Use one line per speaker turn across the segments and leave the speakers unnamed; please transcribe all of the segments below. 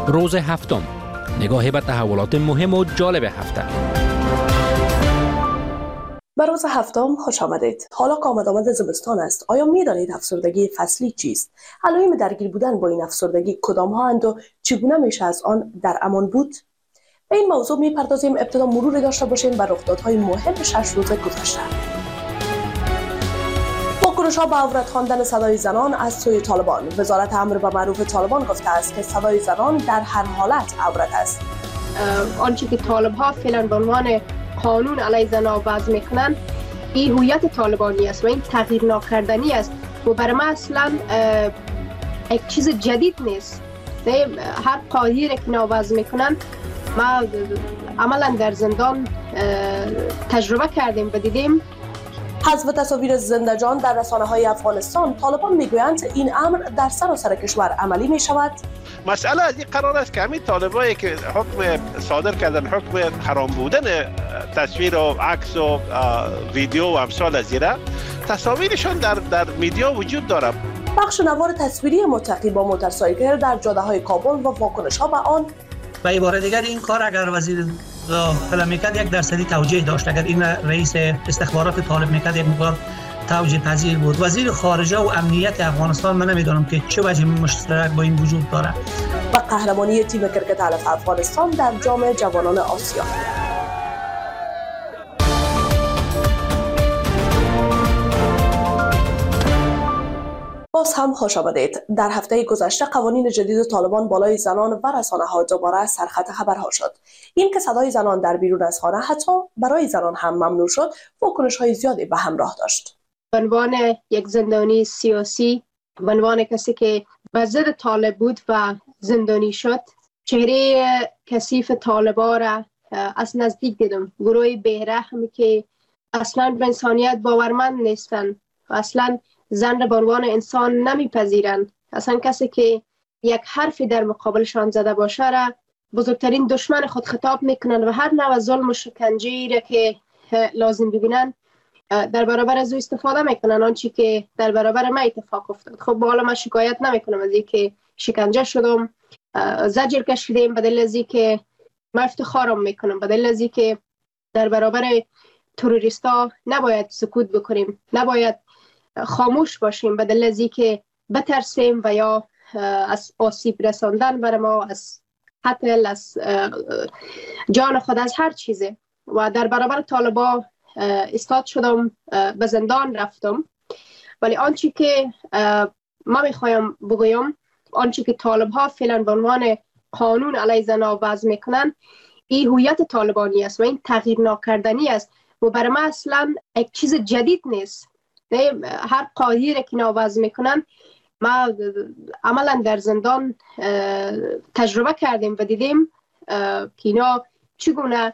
روز هفتم، نگاهی به تحولات مهم و جالب هفته.
به روز هفتم خوش آمدید. حالا که آمد زمستان است، آیا می‌دانید افسردگی فصلی چیست؟ علائم درگیر بودن با این افسردگی کدام ها اند و چگونه میشه از آن در امان بود؟ به این موضوع میپردازیم. ابتدا مروری داشته باشیم بر رخدادهای مهم 6 روز گذشته. واکنش‌ها به عورت خواندن صدای زنان از سوی طالبان. وزارت امر به معروف طالبان گفته است که صدای زنان در هر حالت عورت است.
آنچه که طالب‌ها فعلا به عنوان قانون علیه زنان وضع میکنن، این هویت طالبانی است و این تغییر ناکردنی است و برای ما اصلا یک چیز جدید نیست. هر قاعده‌ای که اینا وضع میکنن ما عملا در زندان تجربه کردیم و دیدیم.
حذف تصاویر زنده‌جان در رسانه‌های افغانستان. طالبان میگویند این امر در سراسر کشور عملی می شود.
مسئله از این قرار است که همین طالبایی که حکم صادر کردن، حکم حرام بودن تصویر و عکس و ویدیو و امثال از ایره، تصاویرشان در میدیا وجود داره.
بخش نوار تصویری متقی با موتورسایکل در جاده‌های کابل و واکنش‌ها به آن.
به عبارت دیگر این کار اگر وزیر داخله میکرد 1% توجیه داشت. اگر این رئیس استخبارات طالب میکرد یک مقدار توجیه پذیر بود. وزیر خارجه و امنیت افغانستان من نمیدونم که چه وجه مشترک با این وجود داره.
و قهرمانی تیم کرکت علف افغانستان در جام جوانان آسیا. باز هم خوش آمدید. در هفته گذشته قوانین جدید طالبان بالای زنان و رسانه‌ها دوباره سرخط خبرها شد. این که صدای زنان در بیرون از خانه حتی برای زنان هم ممنوع شد، واکنش‌های زیادی به همراه داشت.
به عنوان یک زندانی سیاسی، به عنوان کسی که به ضد طالب بود و زندانی شد، چهره کثیف طالبا را از نزدیک دیدم. گروه بی‌رحمی که اصلاً به انسانیت باورمند نیستند و اصلاً زن را به عنوان انسان نمیپذیرند. اصلا کسی که یک حرفی در مقابلشان زده باشه را بزرگترین دشمن خود خطاب میکنند و هر نوع ظلم و شکنجه‌ای را که لازم ببینند در برابر از او استفاده میکنن. آنچه که در برابر ما اتفاق افتاد. خب حالا من شکایت نمیکنم از اینکه شکنجه شدم، زجر کشیدم، به دلیل از اینکه من افتخارم میکنم، به دلیل از اینکه در برابر تروریستا نباید سکوت بکنیم، نباید خاموش باشیم، به دلیل از اینکه بترسیم و یا از آسیب رساندن بر ما، از قتل، از جان خود، از هر چیزه. و در برابر طالبا استاد شدم، به زندان رفتم. ولی آنچه که ما میخوایم بگویم، آنچه که طالبها فعلا به عنوان قانون علیه زنان وضع میکنن، این هویت طالبانی است و این تغییر ناکردنی است و برای ما اصلا یک چیز جدید نیست. هر قاعده‌ای که اینا وضع میکنن ما عملا در زندان تجربه کردیم و دیدیم که اینا چگونه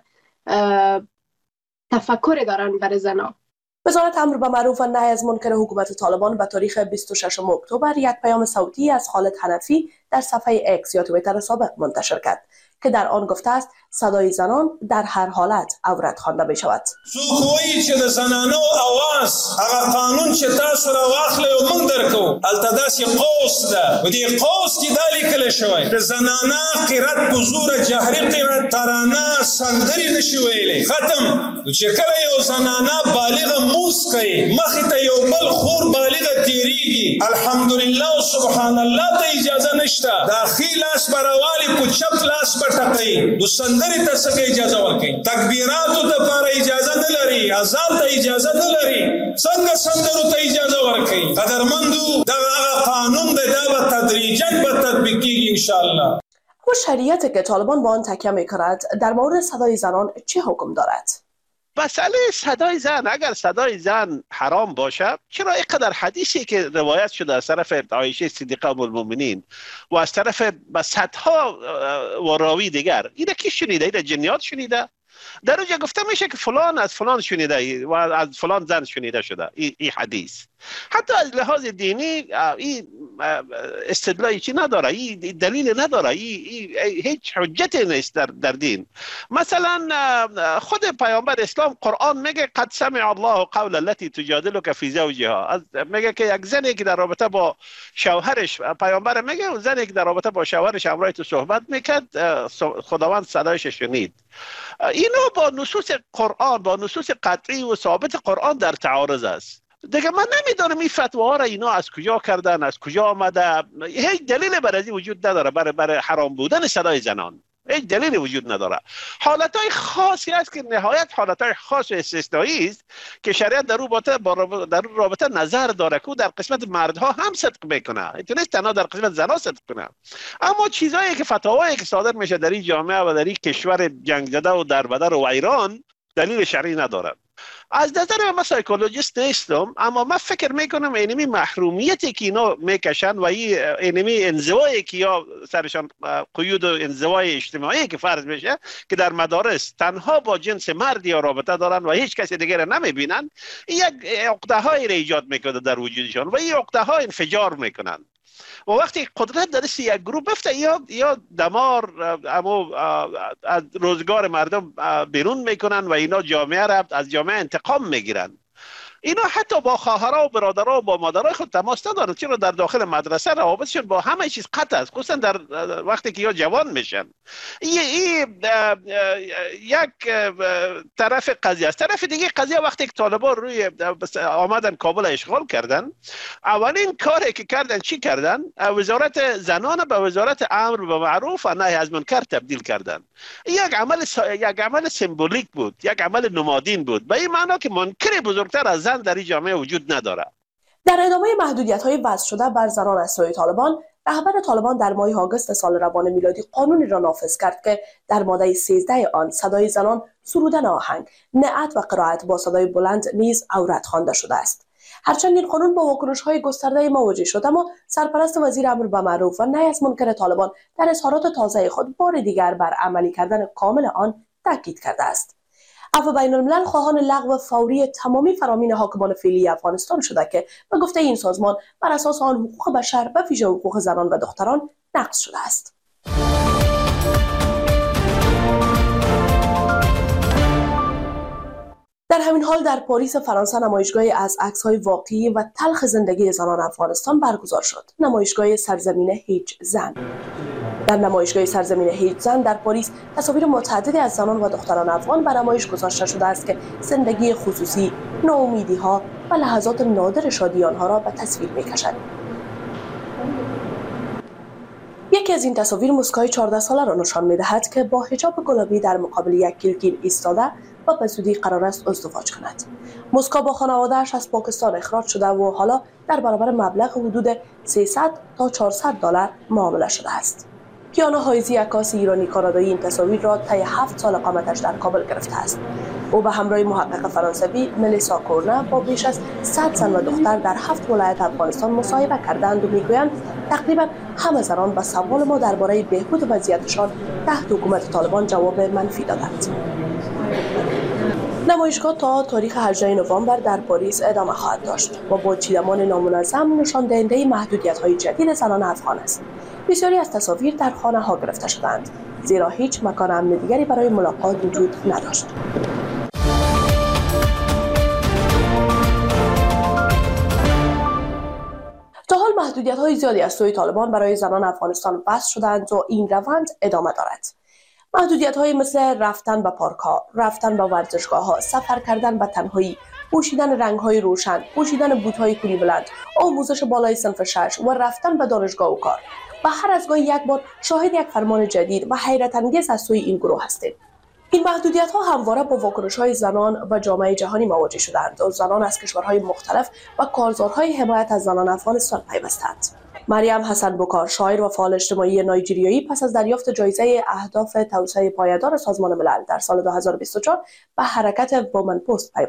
تفکر دارن برای زنان.
وزارت امر به معروف و نهی از منکر حکومت طالبان به تاریخ 26 اکتبر یک پیام صوتی از خالد حنفی در صفحه اکس یا توییتر سابق منتشر کرد که در آن گفته است صدای زنان در هر حالت عورت خوانده می شود.
سوخویی چې د زنانو اواز هغه قانون چې تاسو را واخلئ او موږ درکو هلته داسې قوس ده په دې قوس کې دا لیکلی شوی د زنانه قرت په زوره جهري قرت ترانه سندرې نشي ویلی ختم. چې کله یو زنانه بالغه موس کوي مخې ته یو بل خور بالغه تیریږي الحمدلله او سبحان الله ته اجازه نشته. دا ښي لاس به راوالي په چپ لاس به ټکوي. نو سندرې ته څنګه اجازه ورکوي؟ تکبیراتو دپاره اجازه نه لري، اذان ته اجازه نه لري، څنګه سندرو ته اجازه ورکوي؟ قدرمندو دغه قانون دی، دا به تدریجا به تطبیق کیږي انشاءالله.
اما شریعتی که طالبان با آن تکیه میکند در مورد صدای زنان چه حکم دارد؟
مسئله صدای زن، اگر صدای زن حرام باشه، چرا اینقدر حدیثی که روایت شده از طرف عایشه صدیقه ام المؤمنین و از طرف صدها و راوی دیگر، اینه کی شنیده؟ اینه جنیات شنیده؟ در اونجا گفته میشه که فلان از فلان شنیده و از فلان زن شنیده شده. این حدیث حتی از لحاظ دینی این استدلالی چی نداره، این دلیل نداره، این هیچ حجتی نیست در دین. مثلا خود پیامبر اسلام قرآن میگه قد سمع الله قول التي تجادلك في زوجها، میگه که یک زنی که در رابطه با شوهرش، پیامبر میگه اون زنی که در رابطه با شوهرش همراه تو صحبت میکرد خداوند صدایش شنید. اینو با نصوص قرآن، با نصوص قطعی و ثابت قرآن در تعارض است. دیگه من نمیدونم این فتواها را اینا از کجا کردن، از کجا آمده. هیچ دلیل برای این وجود نداره برای حرام بودن صدای زنان. هیچ دلیلی وجود نداره. حالتهای خاصی است که نهایت حالتهای خاص و استثنایی است که شریعت در رابطه نظر داره که در قسمت مردها هم صدق میکنه، اینطور نیست تنها در قسمت زنها صدق کنه. اما چیزایی که فتاوایی که صادر میشه در این جامعه و در این کشور جنگ زده و دربدر و ایران دلیل شرعی نداره. از نظر من سایکولوژیست نیستم، اما من فکر میکنم اینمی محرومیتی که اینا میکشن و اینمی انزوایی که یا سرشان قیود و انزوای اجتماعی که فرض میشه که در مدارس تنها با جنس مرد یا رابطه دارن و هیچ کسی دیگر نمیبینن، یک عقده هایی را ایجاد میکنه در وجودشان و این عقده ها انفجار میکنن. و وقتی قدرت در دست یک گروه بفته یا دمار از روزگار مردم بیرون میکنن و اینا جامعه را از جامعه انتقام میگیرن. اینا حتی با خواهرها و برادرها و با مادرای خود تماس ندارن، چرا در داخل مدرسه روابطشون با همه چیز قطع است، خصوصا در وقتی که یا جوان میشن. یک طرف قضیه است. طرف دیگه قضیه وقتی که طالبان روی آمدن کابل اشغال کردن، اولین کاری که کردن چی کردن؟ وزارت زنان به وزارت امر بالمعروف و نهی از منکر تبدیل کردن. یک عمل سمبولیک بود، یک عمل نمادین بود، به این معنا که منکر بزرگتر از زن در این جامعه وجود نداره.
در ادامه محدودیت‌های وضع شده بر زنان از سوی طالبان، رهبر طالبان در ماه آگوست سال روان میلادی قانونی را نافذ کرد که در ماده 13 آن صدای زنان سرودن آهنگ، نعت و قرائت با صدای بلند نیز عورت خوانده شده است. هرچند این قانون با واکنش‌های گسترده مواجه شد، اما سرپرست وزیر امر بالمعروف و نهی از منکر طالبان در اظهارات تازه خود بار دیگر بر عملی کردن کامل آن تاکید کرده است. عفو بین الملل خواهان لغو فوری تمامی فرامین حاکمان فعلی افغانستان شده که به گفته این سازمان بر اساس آن حقوق بشر و ویژه حقوق زنان و دختران نقض شده است. در همین حال در پاریس فرانسه نمایشگاهی از عکس‌های واقعی و تلخ زندگی زنان افغانستان برگزار شد. نمایشگاه سرزمین هیچ زن. در نمایشگاه سرزمین هیچ زن در پاریس تصاویر متعددی از زنان و دختران افغان به نمایش گذاشته شده است که زندگی خصوصی، ناامیدی‌ها و لحظات نادر شادی آنها را به تصویر می‌کشند. یکی از این تصاویر مسکای 14 ساله را نشان می‌دهد که با حجاب گلابی در مقابل یک کلکین ایستاده و به زودی قرار است ازدواج کند. مسکا با خانواده‌اش از پاکستان اخراج شده و حالا در برابر مبلغ حدود 300 تا 400 دلار معامله شده است. کیانا حایزی عکاس ایرانی کانادایی این تصاویر را طی 7 سال اقامتش در کابل گرفته است. او به همراه محقق فرانسوی ملیسا کورنا با بیش از 100 زن و دختر در 7 ولایت افغانستان مصاحبه کردند و میگویند تقریبا همه زنان به سوال ما درباره بهبود وضعیتشان تحت حکومت طالبان جواب منفی دادند. نمایشگاه تا تاریخ 18 نوامبر در پاریس ادامه خواهد داشت و با چیدمان نامنظم نشان دهنده محدودیت‌های جدید زنان افغان است. بسیاری از تصاویر در خانه‌ها گرفته شدند، زیرا هیچ مکان امن دیگری برای ملاقات وجود نداشت. تا حال محدودیت‌های زیادی از سوی طالبان برای زنان افغانستان وضع شدند و این روند ادامه دارد. محدودیت‌های مثل رفتن به پارک‌ها، رفتن به ورزشگاه‌ها، سفر کردن به تنهایی، پوشیدن رنگ‌های روشن، پوشیدن بوت‌های کولی بلند، آموزش بالای صنف 6 و رفتن به دانشگاه و کار. و هر از گاهی یک بار شاهد یک فرمان جدید و حیرت انگیز از سوی این گروه هستیم. این محدودیت‌ها همواره با واکنش‌های زنان و جامعه جهانی مواجه شدند و زنان از کشورهای مختلف و کارزارهای حمایت از زنان افغانستان پیوستند. مریم حسن بکار، شاعر و فعال اجتماعی نایجریایی، پس از دریافت جایزه اهداف توسعه پایدار سازمان ملل در سال 2024 به حرکت وومن پست پیوست.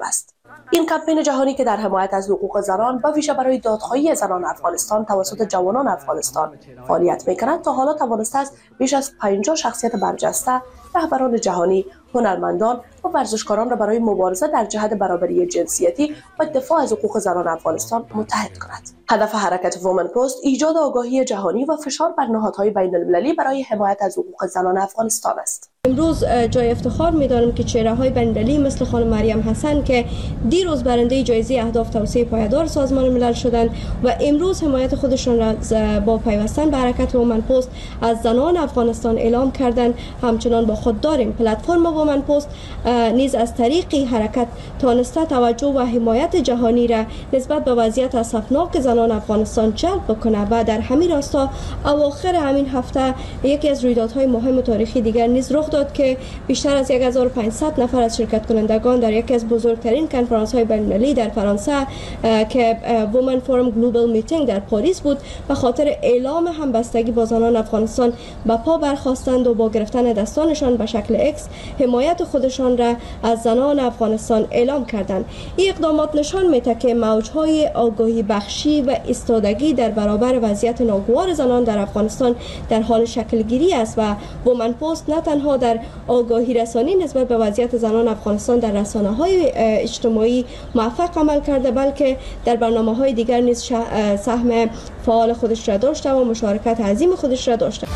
این کمپین جهانی که در حمایت از حقوق زنان و ویژه برای دادخواهی زنان افغانستان توسط جوانان افغانستان فعالیت می‌کند تا حالا توانسته است بیش از 50 شخصیت برجسته، رهبران جهانی، هنرمندان و ورزشکاران را برای مبارزه در جهت برابری جنسیتی و دفاع از حقوق زنان افغانستان متحد کند. هدف حرکت وومن پست ایجاد آگاهی جهانی و فشار بر نهادهای بین‌المللی برای حمایت از حقوق زنان افغانستان است.
امروز جای افتخار می‌دانم که چهره‌های بین‌المللی مثل خانم مریم حسن که دیروز برنده جایزه اهداف توسعه پایدار سازمان ملل شدند و امروز حمایت خودشان را با پیوستن به حرکت وومن پست از زنان افغانستان اعلام کردند. همچنان با خود داریم پلتفرم وومن پست نیز از طریق حرکت تانسته توجه و حمایت جهانی را نسبت به وضعیت اسفناک زنان افغانستان جلب بکنه و در همین راستا اواخر همین هفته یکی از رویدادهای مهم و تاریخی دیگر نیز رخ داد که بیشتر از 1500 نفر از شرکت کنندگان در یکی از بزرگترین کنفرانس‌های بین‌المللی در فرانسه که وومن فورم گلوبال میتینگ در پاریس بود به خاطر اعلام همبستگی با زنان افغانستان به پا برخاستند و با گرفتن دستانشان به شکل اکس حمایت خودشان را از زنان افغانستان اعلام کردند. این اقدامات نشان می‌دهد که موج‌های آگاهی بخشی و ایستادگی در برابر وضعیت ناگوار زنان در افغانستان در حال شکلگیری است و وومن پست نه تنها در آگاهی رسانی نسبت به وضعیت زنان افغانستان در رسانه‌های اجتماعی موفق عمل کرده بلکه در برنامه‌های دیگر نیز سهم فعال خودش را داشته و مشارکت عظیم خودش را داشته.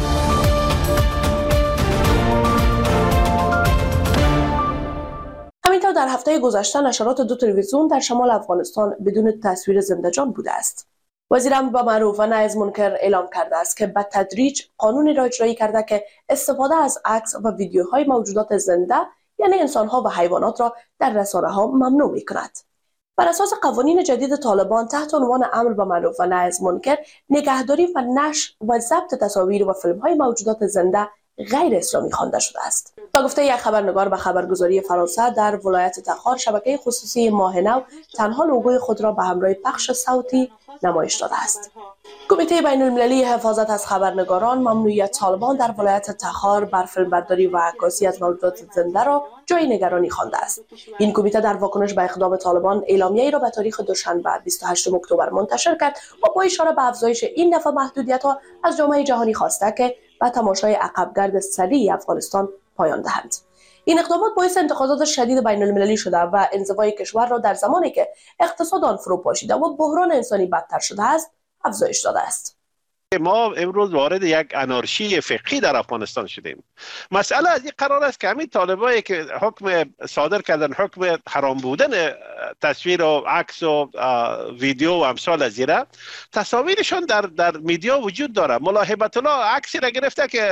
همینطور در هفته گذشته نشرات دو تلویزیون در شمال افغانستان بدون تصویر زنده‌جان بوده است. وزیر امر به معروف و نهی از منکر اعلام کرده است که به تدریج قانونی را اجرایی کرده که استفاده از عکس و ویدیوهای موجودات زنده یعنی انسان‌ها و حیوانات را در رسانه‌ها ممنوع می‌کند. بر اساس قوانین جدید طالبان تحت عنوان امر به معروف و نهی از منکر نگهداری و نشر و ضبط تصاویر و فیلم‌های موجودات زنده غیر اسلامی خوانده شده است. با گفته یک خبرنگار به خبرگزاری فرانسه در ولایت تخار شبکه خصوصی ماه نو تنها لوگوی خود را به همراه پخش صوتی نمایش داده است. کمیته بین‌المللی حفاظت از خبرنگاران ممنوعیت طالبان در ولایت تخار بر فیلمبرداری و عکاسی از موجودات زنده را جای نگرانی خوانده است. این کمیته در واکنش به اقدام طالبان اعلامیه‌ای را به تاریخ دوشنبه 28 اکتبر منتشر کرد و با اشاره به افزایش این دفعه محدودیت‌ها از جامعه جهانی خواسته که به تماشای عقبگرد سریع افغانستان پایان دهند. این اقدامات باعث انتقادات شدید بین‌المللی شده و انزوای کشور را در زمانی که اقتصاد آن فرو پاشیده و بحران انسانی بدتر شده است افزایش داده است.
ما امروز وارد یک انارشی فقهی در افغانستان شدیم. مسئله از این قرار است که همین طالبایی که حکم صادر کردن، حکم حرام بودن تصویر و عکس و ویدیو و امثال از ایره، تصاویرشون در میدیا وجود داره. ملا هیبت الله عکسی را گرفته که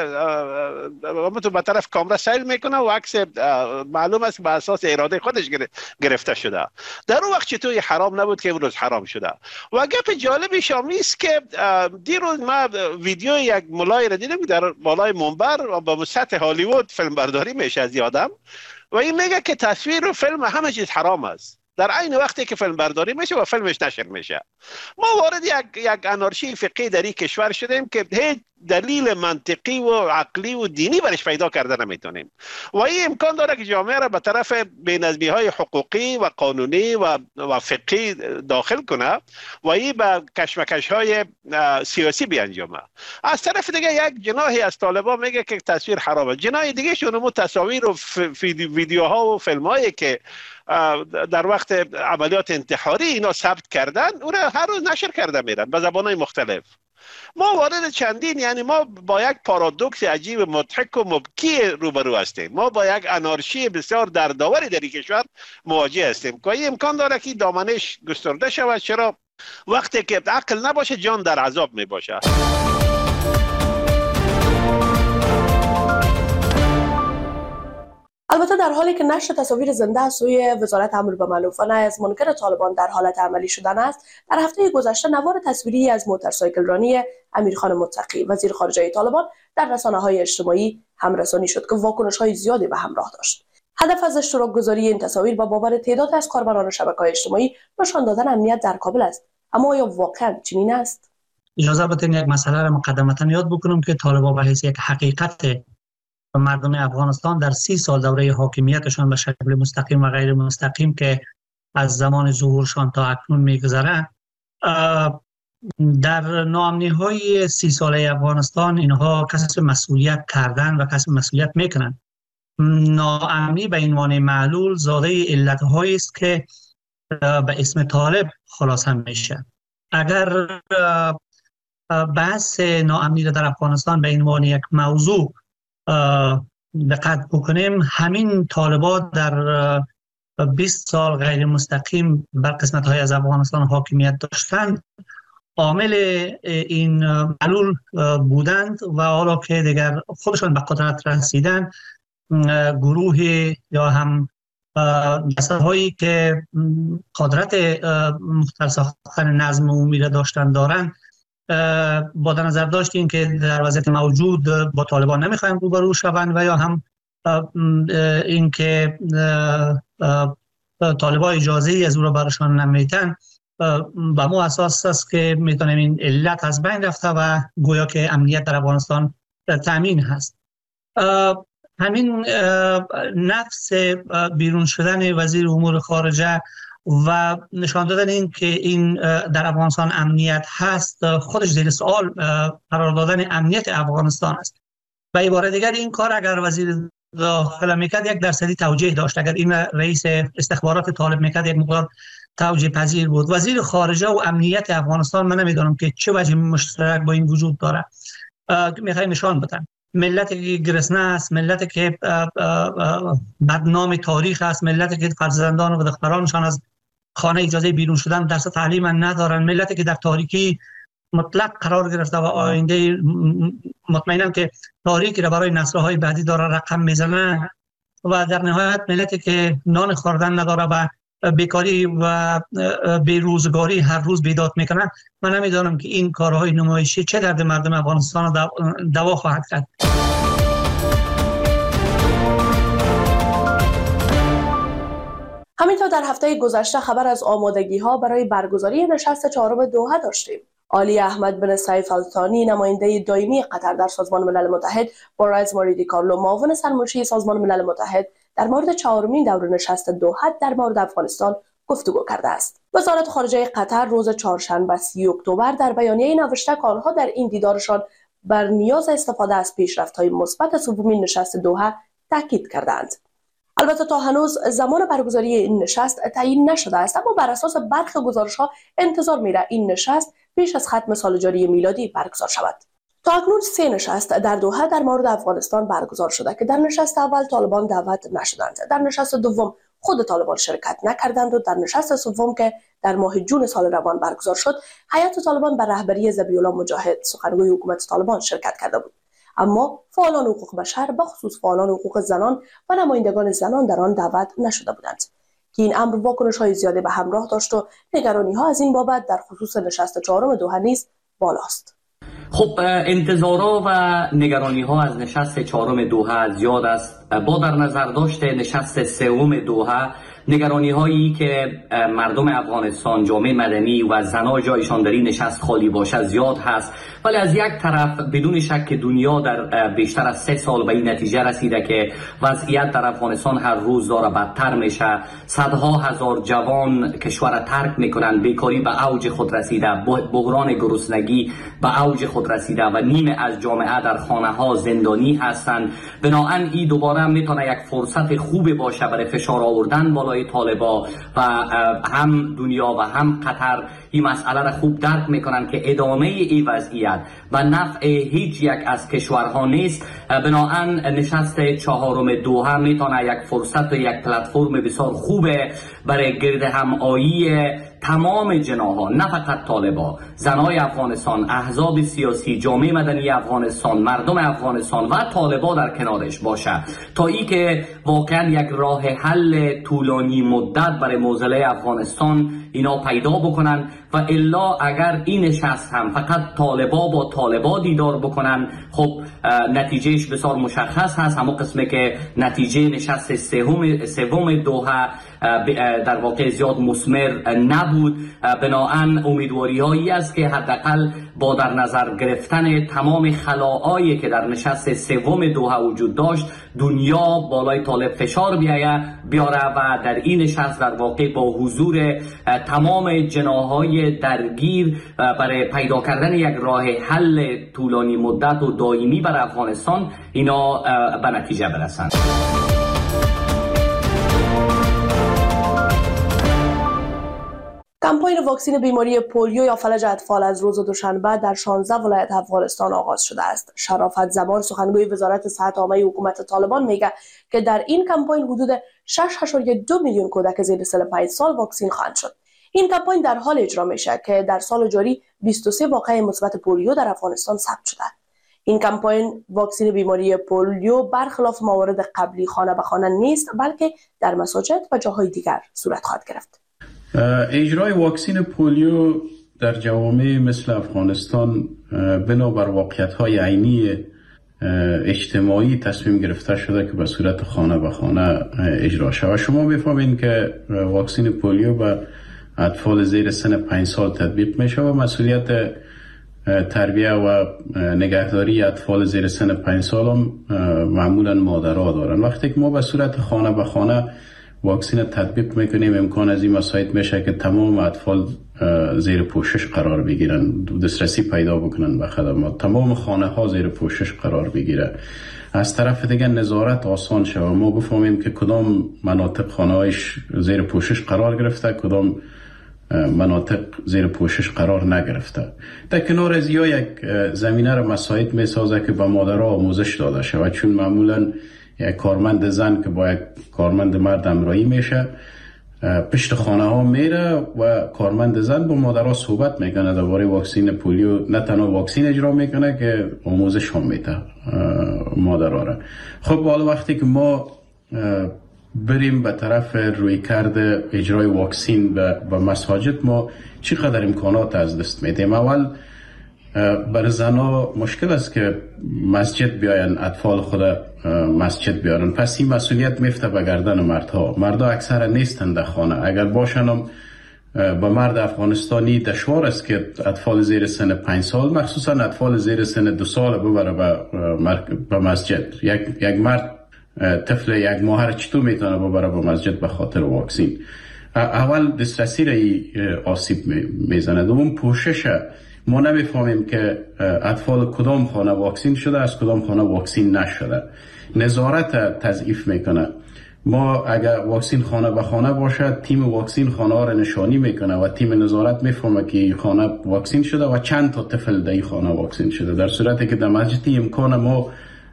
تو به طرف کامرا سیل میکنه و عکس معلوم است به اساس اراده خودش گرفته شده. در اون وقت چطوری حرام نبود که امروز حرام شده؟ و گپ جالبی شامی است که دیروز ما ویدیو یک ملای را دیدم در بالای منبر و با سطح هالیوود فیلم برداری میشه از آدم و این میگه که تصویر و فیلم همه چیز حرام است در عین وقتی که فیلم برداری میشه و فیلمش نشر میشه. ما وارد یک انارشی فقهی در این کشور شدیم که هیچ دلیل منطقی و عقلی و دینی برش پیدا کرده نمیتونیم و این امکان داره که جامعه را به طرف بی‌نظمی های حقوقی و قانونی و فقهی داخل کنه و این به کشمکش های سیاسی بیانجامه. از طرف دیگه یک جناحی از طالبان میگه که تصویر حرامه، جناح دیگه شونمو تصاویر و ویدیوها و فیلم هایی که در وقت عملیات انتحاری اینا ثبت کردن اون را هر روز نشر کرده میرن به زبانهای مختلف. ما وارد چندین، یعنی ما با یک پارادوکس عجیب مضحک و مبکی روبرو هستیم. ما با یک انارشی بسیار دردآوری در این کشور مواجه هستیم که امکان داره که دامنش گسترده شود. چرا؟ وقتی که عقل نباشه جان در عذاب می باشه.
البته در حالی که نشر تصاویر زنده از سوی وزارت امر به معروف و نهی از منکر طالبان در حالت عملی شدن است، در هفته گذشته نوار تصویری از موتورسایکل رانی امیرخان متقی وزیر خارجه طالبان در رسانه‌های اجتماعی همرسانی شد که واکنش‌های زیادی به همراه داشت. هدف از اشتراک گذاری این تصاویر با باور تعداد از کاربران شبکه‌های اجتماعی نشان دادن امنیت در کابل است. اما آیا واقعا چنین است؟
اجازه بدین یک مسئله را مقدمتاً یاد بکنم که طالبان به حیث یک حقیقت مردم افغانستان در 30 سال دوره حاکمیتشان به شکل مستقیم و غیر مستقیم که از زمان ظهورشان تا اکنون میگذره، در ناامنی های 30 ساله افغانستان اینها کسب مسئولیت کردن و کسب مسئولیت میکنن. ناامنی به عنوان معلول زاده علت هایی است که به اسم طالب خلاصه میشه. اگر بحث ناامنی را در افغانستان به عنوان یک موضوع دقت بکنیم، همین طالبان در 20 سال غیر مستقیم بر قسمت های از افغانستان حاکمیت داشتند، عامل این معلول بودند و حالا که دیگر خودشان به قدرت رسیدن، گروه یا هم دسته هایی که قدرت مختل ساختن نظم عمومی را دارند، با در نظر داشتیم که در وضعیت موجود با طالبان نمیخوایم روبرو شوند و یا هم اینکه طالبان اجازه از او را برشان نمیدن، به مو اساس است که میتونیم این علت از بین رفته و گویا که امنیت در افغانستان تامین هست. همین نفس بیرون شدن وزیر امور خارجه و نشان دادن این که این در افغانستان امنیت هست، خودش زیر سوال قرار دادن امنیت افغانستان است. به عبارت دیگر این کار اگر وزیر داخله میکرد 1% توجیه داشت، اگر این رئیس استخبارات طالب میکرد یک مقدار توجیه پذیر بود. وزیر خارجه و امنیت افغانستان من نمیدونم که چه وجه مشترک با این وجود داره. میخوایم نشان بدن ملتی که گرسنه است، ملتی که بدنام تاریخ است، ملتی که فرزندان و دخترانشان از خانه اجازه بیرون شدن درس تعلیم ندارن، ملتی که در تاریکی مطلق قرار گرفته و آینده مطمئنم که تاریکی را برای نسل‌های بعدی داره رقم میزنه و در نهایت ملتی که نان خوردن نداره و بیکاری و بیروزگاری هر روز بیداد میکنن. من نمیدانم که این کارهای نمایشی چه درد مردم افغانستان دوا خواهد کرد.
همینطور در هفته گذشته خبر از آمادگی ها برای برگزاری نشست چهارم دوحه داشتیم. علی احمد بن سیف الثانی، نماینده دائمی قطر در سازمان ملل متحد، با رایز ماریدی کارلو، معاون سرمنشی سازمان ملل متحد، در مورد چهارمین دور نشست دوحه در مورد افغانستان گفتگو کرده است. وزارت خارجه قطر روز چهارشنبه 30 اکتبر در بیانیه نوشته که آنها در این دیدارشان بر نیاز استفاده از پیشرفت‌های مثبت سومین نشست دوحه تاکید کردند. البته تا هنوز زمان برگزاری این نشست تعیین نشده است، اما بر اساس برخی گزارش‌ها انتظار میره این نشست پیش از ختم سال جاری میلادی برگزار شود. تا اکنون 3 نشست در دوحه در مورد افغانستان برگزار شده که در نشست اول طالبان دعوت نشدند، در نشست دوم خود طالبان شرکت نکردند و در نشست سوم که در ماه جون سال روان برگزار شد، هیئت طالبان به رهبری ذبیح‌الله مجاهد سخنگوی حکومت طالبان شرکت کرده بود. اما فعالان حقوق بشر، بخصوص فعالان حقوق زنان و نمایندگان زنان در آن دعوت نشده بودند که این امر واکنش‌های زیادی به همراه داشت و نگرانی‌ها از این بابت در خصوص نشست چهارم دوحه نیز بالاست.
خب انتظارها و نگرانی ها از نشست چهارم دوحه زیاد است. با در نظر داشت نشست سوم دوحه، نگرانی هایی که مردم افغانستان، جامعه مدنی و زنان جایشان در این نشست خالی باشه زیاد هست، ولی از یک طرف بدون شک دنیا در بیشتر از 3 سال به این نتیجه رسیده که وضعیت در افغانستان هر روز داره بدتر میشه. صدها هزار جوان کشور ترک میکنن، بیکاری به اوج خود رسیده، بحران گرسنگی به اوج خود رسیده و نیمه از جامعه در خانه ها زندانی هستند. بنابراین این دوباره میتونه یک فرصت خوب باشه برای فشار آوردن بالای طالبا و هم دنیا و هم قطر این مسئله را خوب درک میکنن که ادامه این وضعیت و نفع هیچ یک از کشورها نیست. بنابراین نشست چهارم دوحه میتونه یک فرصت و یک پلتفرم بسیار خوبه برای گرد همایی تمام جناح‌ها، نه فقط طالبان، زنای افغانستان، احزاب سیاسی، جامعه مدنی افغانستان، مردم افغانستان و طالبان در کنارش باشه تا ای که واقعا یک راه حل طولانی مدت برای معضله افغانستان اینا پیدا بکنن و الا اگر این نشست هم فقط طالبان با طالبان دیدار بکنن، خب نتیجهش بسیار مشخص هست. همون قسمه که نتیجه نشست سوم دوحه در واقع زیاد مثمر نبود. بنابراین امیدواری هایی است که حداقل با در نظر گرفتن تمام خلاهایی که در نشست سوم دوحه وجود داشت دنیا بالای طالب فشار بیاره و در این نشست در واقع با حضور تمام جناح‌های درگیر برای پیدا کردن یک راه حل طولانی مدت و دائمی برای افغانستان اینا به نتیجه برسند.
کمپاین واکسین بیماری پولیو یا فلج اطفال از روز دوشنبه در 16 ولایت افغانستان آغاز شده است. شرافت زمان سخنگوی وزارت صحت عامه حکومت طالبان میگه که در این کمپاین حدود 6.2 میلیون کودک زیر سن 5 سال واکسین خواهند شد. این کمپاین در حال اجرا میشه که در سال جاری 23 واقعه مثبت پولیو در افغانستان ثبت شده. این کمپاین واکسین بیماری پولیو برخلاف موارد قبلی خانه به خانه نیست، بلکه در مساجد و جاهای دیگر صورت خواهد گرفت.
اجرای واکسین پولیو در جوامع مثل افغانستان بنابر واقعیت‌های عینی اجتماعی تصمیم گرفته شده که به صورت خانه به خانه اجرا شود. شما می‌فهمید که واکسین پولیو به اطفال زیر سن 5 سال تطبیق میشه و مسئولیت تربیه و نگهداری اطفال زیر سن 5 سال هم معمولا مادرها دارن. وقتی که ما به صورت خانه به خانه واکسین تطبیق میکنیم امکان از این مساعد میشه که تمام اطفال زیر پوشش قرار بگیرن، دسترسی پیدا بکنن به خدمات، تمام خانه ها زیر پوشش قرار بگیره. از طرف دیگه نظارت آسان شود، ما بفهمیم که کدام مناطق خانه هایش زیر پوشش قرار گرفته، کدام مناطق زیر پوشش قرار نگرفته. در کنار از یک زمینه را مساعد میسازه که به مادرها آموزش داده شود، چون معمولا یک کارمند زن که با یک کارمند مرد همراهی میشه پشت خانه ها میره و کارمند زن با مادرها صحبت میکنه درباره واکسین پولیو. نه تنها واکسین اجرا میکنه که آموزش هم میده مادرها را. خب حالا وقتی که ما بریم به طرف رویکرد اجرای واکسین به مساجد، ما چقدر امکانات از دست میدیم. اول برای زنها مشکل است که مسجد بیاین، اطفال خود مسجد بیارن، پس این مسئولیت میفته به گردن مردها اکثر نیستند در خانه. اگر باشن هم به مرد افغانستانی دشوار است که اطفال زیر سن 5 سال مخصوصا اطفال زیر سن 2 سال ببره به مسجد. یک مرد طفل 1 ماه را چطور میتونه ببره به مسجد به خاطر واکسین؟ اول دسترسی را آسیب میزنه. دوم پوشش، ما نمیفهمیم که اطفال کدام خانه واکسین شده از کدام خانه واکسین نشده. نظارت تضعیف میکنه. ما اگر واکسین خانه به خانه باشد، تیم واکسین خانه ها را نشانی میکنه و تیم نظارت میفهمه که این خانه واکسین شده و چند تا طفل در این خانه واکسین شده، در صورتی که در مسجد امکان ما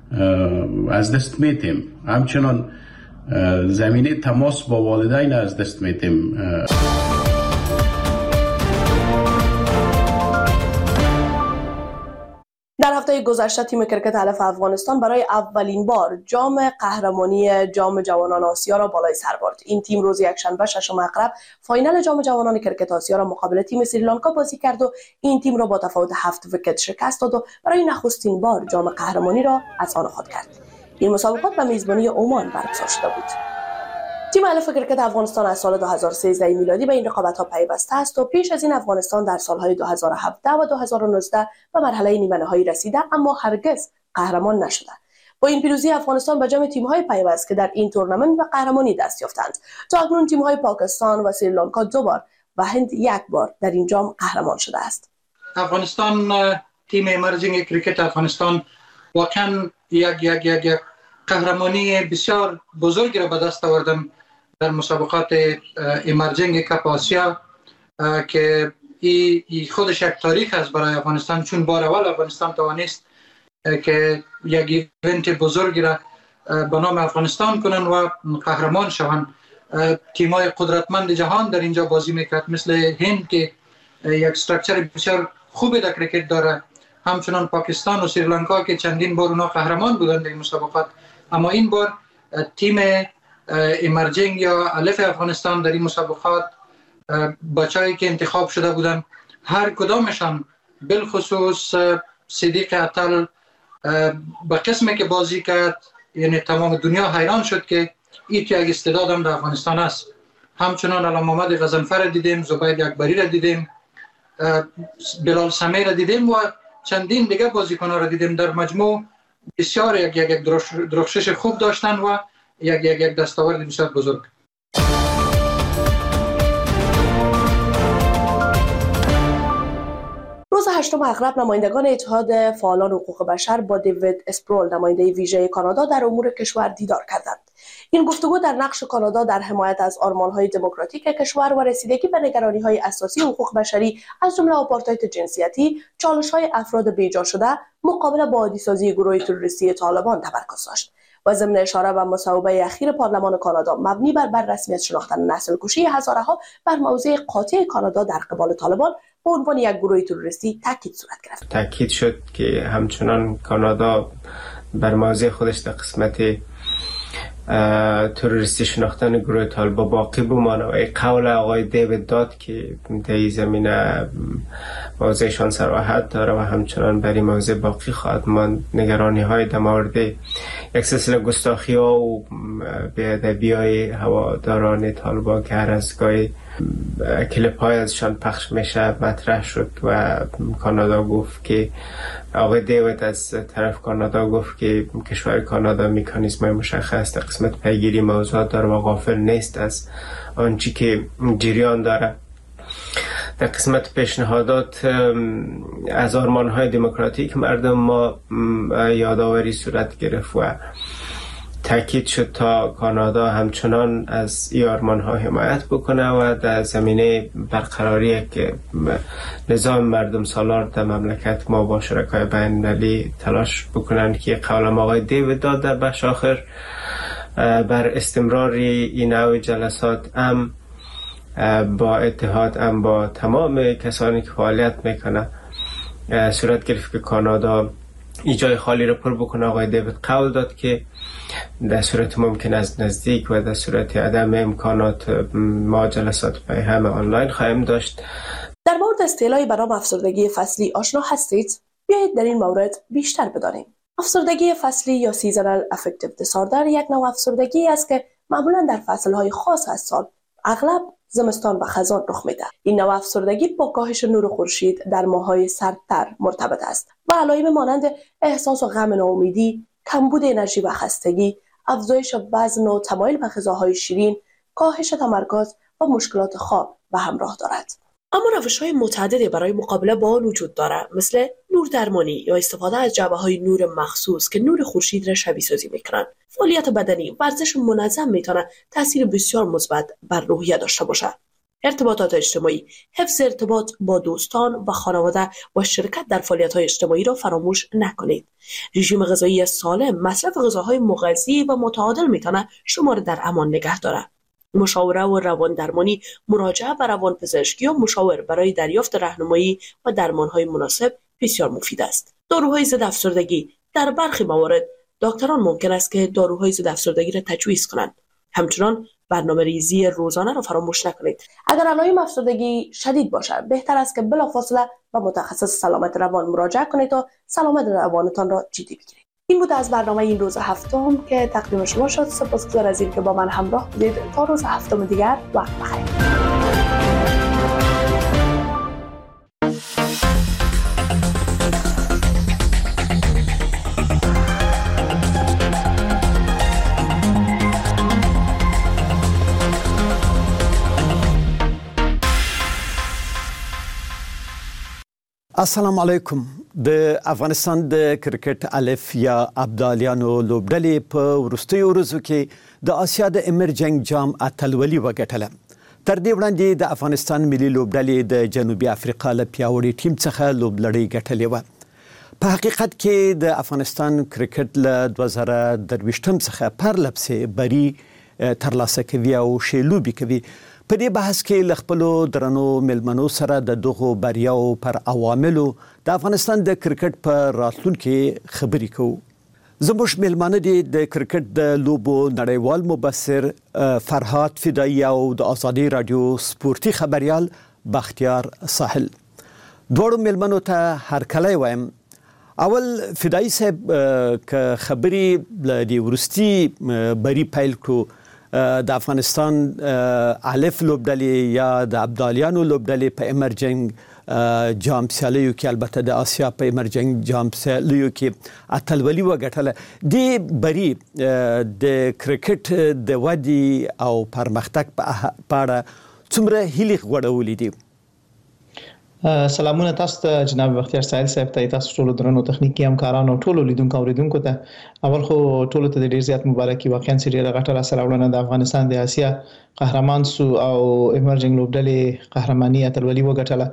از دست میتیم. همچنان زمینه تماس با والدین از دست میتیم.
در هفته گذشته تیم کرکت علف افغانستان برای اولین بار جام قهرمانی جام جوانان آسیا را بالای سر برد. این تیم روز یکشنبه 6 مغرب فاینال جام جوانان کرکت آسیا را مقابل تیم سریلانکا بازی کرد و این تیم را با تفاوت 7 ویکت شکست داد و برای نخستین بار جام قهرمانی را از آن خود کرد. این مسابقات به میزبانی عمان برگزار شده بود. تیم علف کرکت افغانستان از سال 2013 میلادی به این رقابت‌ها پیوسته است و پیش از این افغانستان در سال‌های 2017 و 2019 به مرحله نیمه نهایی رسیده اما هرگز قهرمان نشده. با این پیروزی افغانستان به جمع تیم‌های پیوست که در این تورنمنت به قهرمانی دست یافتند. تا اکنون تیم‌های پاکستان و سریلانکا 2 بار و هند 1 بار در این جام قهرمان شده است.
افغانستان، تیم امرجینگ کرکت افغانستان واقعا یک قهرمانی بسیار بزرگی را به دست آوردن در مسابقات امرجینگ کپ آسیا که ای خودش یک تاریخ است برای افغانستان، چون بار اول افغانستان توانست که یک ایونت بزرگی را به نام افغانستان کنن و قهرمان شوند. تیم‌های قدرتمند جهان در اینجا بازی میکرد، مثل هند که یک استراکچر بسیار خوبی در کرکت داره، همچنان پاکستان و سریلانکا که چندین بار اونا قهرمان بودند در این مسابقات. اما این بار تیم امرجینگ یا الف افغانستان در این مسابقات بچه‌ای که انتخاب شده بودند، هر کدامشان بالخصوص صدیق عطل به قسمی که بازی کرد، یعنی تمام دنیا حیران شد که این که یک استعداد هم در افغانستان است. همچنان علام محمد غضنفر دیدیم، زبید اکبری را دیدیم بلال سمی را دیدیم و چندین دیگه بازیکن‌ها را دیدیم. در مجموع بسیار یک درخشش خوب داشتن و یک دستاورد بسیار بزرگ.
روز 8 اغرب نمایندگان اتحاد فعالان حقوق بشر با دیوید اسپرول نماینده ویژه کانادا در امور کشور دیدار کردند. این گفتگو در نقش کانادا در حمایت از آرمان‌های دموکراتیک کشور و رسیدگی به نگرانی‌های اساسی حقوق بشری از جمله آپارتاید جنسیتی، چالش‌های افراد بیجا شده مقابله با عادی‌سازی گروه تروریستی طالبان تمرکز داشت و ضمن اشاره به مصوبه اخیر پارلمان کانادا مبنی بر رسمیت شناختن نسل‌کشی هزارها بر موضع قاطع کانادا در قبال طالبان به عنوان یک گروه تروریستی تاکید صورت گرفت.
تاکید شد که همچنان کانادا بر موضع خودش در قسمت تروریستی شناختن گروه طالبان باقی بمانه و قول آقای دیوید داد که در این زمینه موضعشان صراحت داره و همچنان بر این موضع باقی خواهد ماند. نگرانی های در مورد یک سلسله گستاخی ها و بی‌ادبی های هواداران طالبان که هر از گاهی کلیپ های ازشان پخش میشه مطرح شد و کانادا گفت که آقای دیوید از طرف کانادا گفت که کشور کانادا مکانیزم مشخص در قسمت پیگیری موضوعات داره و غافل نیست از آنچه که جریان داره. در قسمت پیشنهادات از آرمان‌های دموکراتیک مردم ما یادآوری صورت گرفت و تاکید شد تا کانادا همچنان از این آرمان‌ها حمایت بکنه و در زمینه برقراری یک نظام مردم سالار در مملکت ما با شرکای بین‌المللی تلاش بکنن که قول آقای دیوید داد در بخش آخر بر استمرار این نوع جلسات با اتحاد با تمام کسانی که فعالیت میکنه صورت گرفت که کانادا این جای خالی رو پر بکنه. آقای دیوید قول داد که در صورت ممکن از نزدیک و در صورت عدم امکانات ما جلسات پیهم آنلاین خواهیم داشت.
در مورد اصطلاحی به نام افسردگی فصلی آشنا هستید؟ بیایید در این مورد بیشتر بدانیم. افسردگی فصلی یا سیزنال افکتیو دیساردر یک نوع افسردگی است که معمولا در فصلهای خاص از سال اغلب زمستان و خزان رخ می‌دهد. این نوع افسردگی با کاهش نور خورشید در ماه‌های سردتر مرتبط است و علائم مانند احساس و غم ناامیدی، کمبود انرژی و خستگی، افزایش وزن و تمایل به غذاهای شیرین، کاهش تمرکز و مشکلات خواب به همراه دارد. اما روش‌های متعددی برای مقابله با آن وجود دارد، مثل نور درمانی یا استفاده از جعبه‌های نور مخصوص که نور خورشید را شبیه‌سازی می‌کنند. فعالیت بدنی، ورزش منظم می‌تواند تاثیر بسیار مثبت بر روحیه داشته باشد. ارتباطات اجتماعی، حفظ ارتباط با دوستان و خانواده و شرکت در فعالیت‌های اجتماعی را فراموش نکنید. رژیم غذایی سالم، مصرف غذاهای مغذی و متعادل می‌تواند شما را در امان نگه دارد. مشاوره و روان درمانی، مراجعه به روانپزشکی و مشاور برای دریافت راهنمایی و درمان‌های مناسب بسیار مفید است. داروهای ضد افسردگی، در برخی موارد دکتران ممکن است که داروهای ضد افسردگی را تجویز کنند. همچنان برنامه‌ریزی روزانه را فراموش نکنید. اگر علائم افسردگی شدید باشد، بهتر است که بلافاصله به متخصص سلامت روان مراجعه کنید تا سلامت روانتان را جدی بگیرید. این بود از برنامه این روز هفتم که تقدیم شما شد. سپاسگزار از اینکه با من همراه بودید. تا روز هفتم دیگر وقت بخیر.
السلام علیکم. د افغانستان د کرکټ الف یا ابدالیانو لوبډلې په وروستیو ورځو کې د آسیا د ایمرجنګ جام اتلولي وګټله. تر دې وړاندې د افغانستان ملي لوبډلې د جنوبي افریقا له پیاوړي ټیم څخه لوبلړۍ ګټلې وه. په حقیقت کې د افغانستان کرکټ له 2023 څخه پرلپسې بری ترلاسه کوي او ښې لوبې کوي. په دې بحث کې له خپلو درنو مېلمنو سره د دغو بریاو پر عواملو د افغانستان د کرکټ په راتلونکي خبرې کوو. زموږ مېلمانه دي د کرکټ د لوبو نړیوال مبصر فرهاد فدایي او د آزادۍ راډیو سپورتي خبریال بختیار ساحل. دواړو مېلمنو ته هرکلی وایم. اول فدایي صاحب که خبرې له دې وروستي بری پیل کړو، د افغانستان الف لوبډلې یا د ابدالیانو لوبډلې په ایمرجنګ جام سیالیو کې البته د آسیا په ایمرجنګ جام سیالیو کې اتلولي وګټله د بری د کرکټ د ودی او پرمختګ په اړه څومره هیلې غوړولې دي.
سلامونه تاسو ته جناب بختیار سایل صاحب ته، تاسو ټول درنو تخنیکی همکارانو، ټول لیدونکو اوریدونکو ته اول خو ټول ته ډیر زیات مبارکي. واقعا چې ډیره غټه سره وړاندې د افغانستان د آسیا قهرمان سو او ایمرجنګ لوبډلې قهرماني اتلولي وګټله.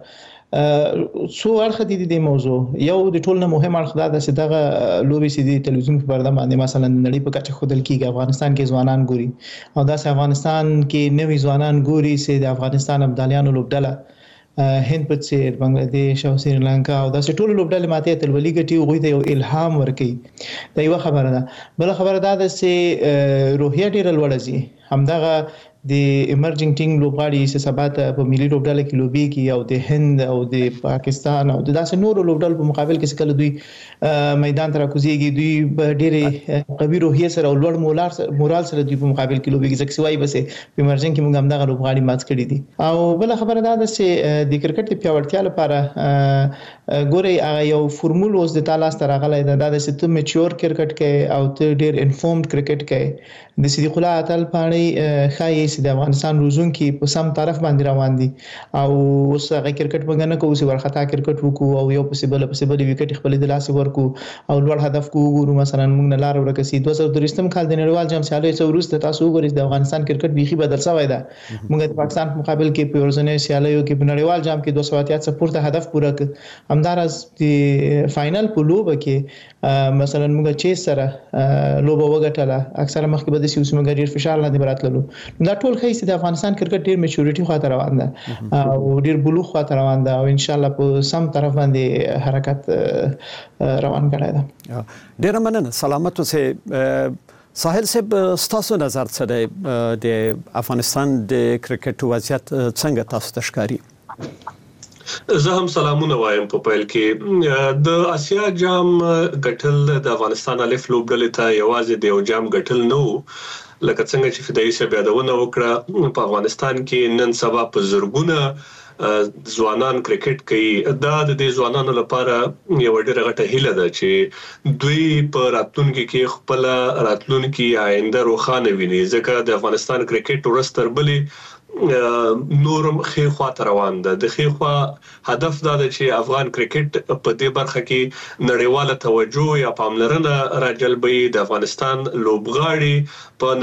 څو اړخ دي د موضوع. یو د ټول نه مهم اړخ دا چې دغه لوبي چې د تلویزیون په پرده باندې مثلا نړۍ په کچه خودل کیږي، افغانستان کې ځوانان ګوري او دا چې افغانستان کې نوي ځوانان ګوري چې د افغانستان ابدالیانو لوبډله هند په څیر بنگلاديش او سریلانکا او داسې ټول لوبډلې ماته تلولي ګټي او غوي ته یو الهام ورکړي. دا یو خبره ده. بل خبره ده چې روحیه ډیره لوړه زی همدغه د ایمرجنګ ټیم لوبغاړي چې سبات په ملي لوبډله کې لوبي کی او د هند او د پاکستان او د داسې نورو لوبډلو په مقابل کې کله دوی میدان ته راکوزيږي، دوی ډېر قوي روحیه سره او لوړ مورال سره دوی په مقابل کې لوبي ځکه سوای بس په ایمرجنګ کې موږ هم دغه لوبغاړي مات کړی دي. او بل خبره ده چې د کرکټ په پیاوړتیا لپاره ګوري هغه یو فورمول اوس د تالاس تر غلای ده چې ته میچور کرکټ کې او ته ډېر انفورمډ کرکټ کې د صدیق الله اتل پانی خای چې د افغانستان روزونکي په سم طرف باندې روان دي او اوس هغه کرکټ مګنه کوي چې ورختا کرکټ وکړو او یو پسیبل وکټ خپل د لاس ورکو او لوړ هدف کو وګورو. مثلا موږ نه لار ورکسي 2023 کال د نړیوال جام سیالۍ څورست تاسو وګورئ د افغانستان کرکټ بيخي بدل شوی ده. موږ د پاکستان په مقابل کې په ورځنۍ سیالیو کې په نړیوال جام کې 280 پورته هدف پوره کړ. همدارس د فائنل په لوبه کې مثلا موږ چې سره لوبه وګټله اکثره مخکې د سیاسي مګر فشار لاندې براتللو. دا ټول خې چې د افغانستان کرکټ ډیر میچورټي خاطر روان ده او ډیر بلوغ خاطر روان ده او ان شاء الله په سم طرف باندې حرکت روان کړی ده.
ډیر مننه. سلامت اوسئ. ساحل صاحب ستاسو نظر څه دی د افغانستان د کرکټ وضعیت څنګه تاسو ته ښکاري؟
زه هم سلامونه وایم. په پیل کې د آسیا جام ګټل د افغانستان الف لوبډلې ته یوازې د یو جام ګټل نه وو، لکه څنګه چې فدایي صاحب یادونه وکړه په افغانستان کې نن سبا په زرګونه ځوانان کرکټ کوي. دا د ځوانانو لپاره یو ډېر غټه هیله ده چې دوی په راتلونکي کې خپل راتلونکي آینده روښانه ویني، ځکه د افغانستان کرکټ ورستر بلې نورم خې خوا ته روان ده. د خې خوا هدف دا ده چې افغان کرکټ په دې برخه کې نړیواله توجه یا پاملرنه راجلبوي. د افغانستان لوبغاړي په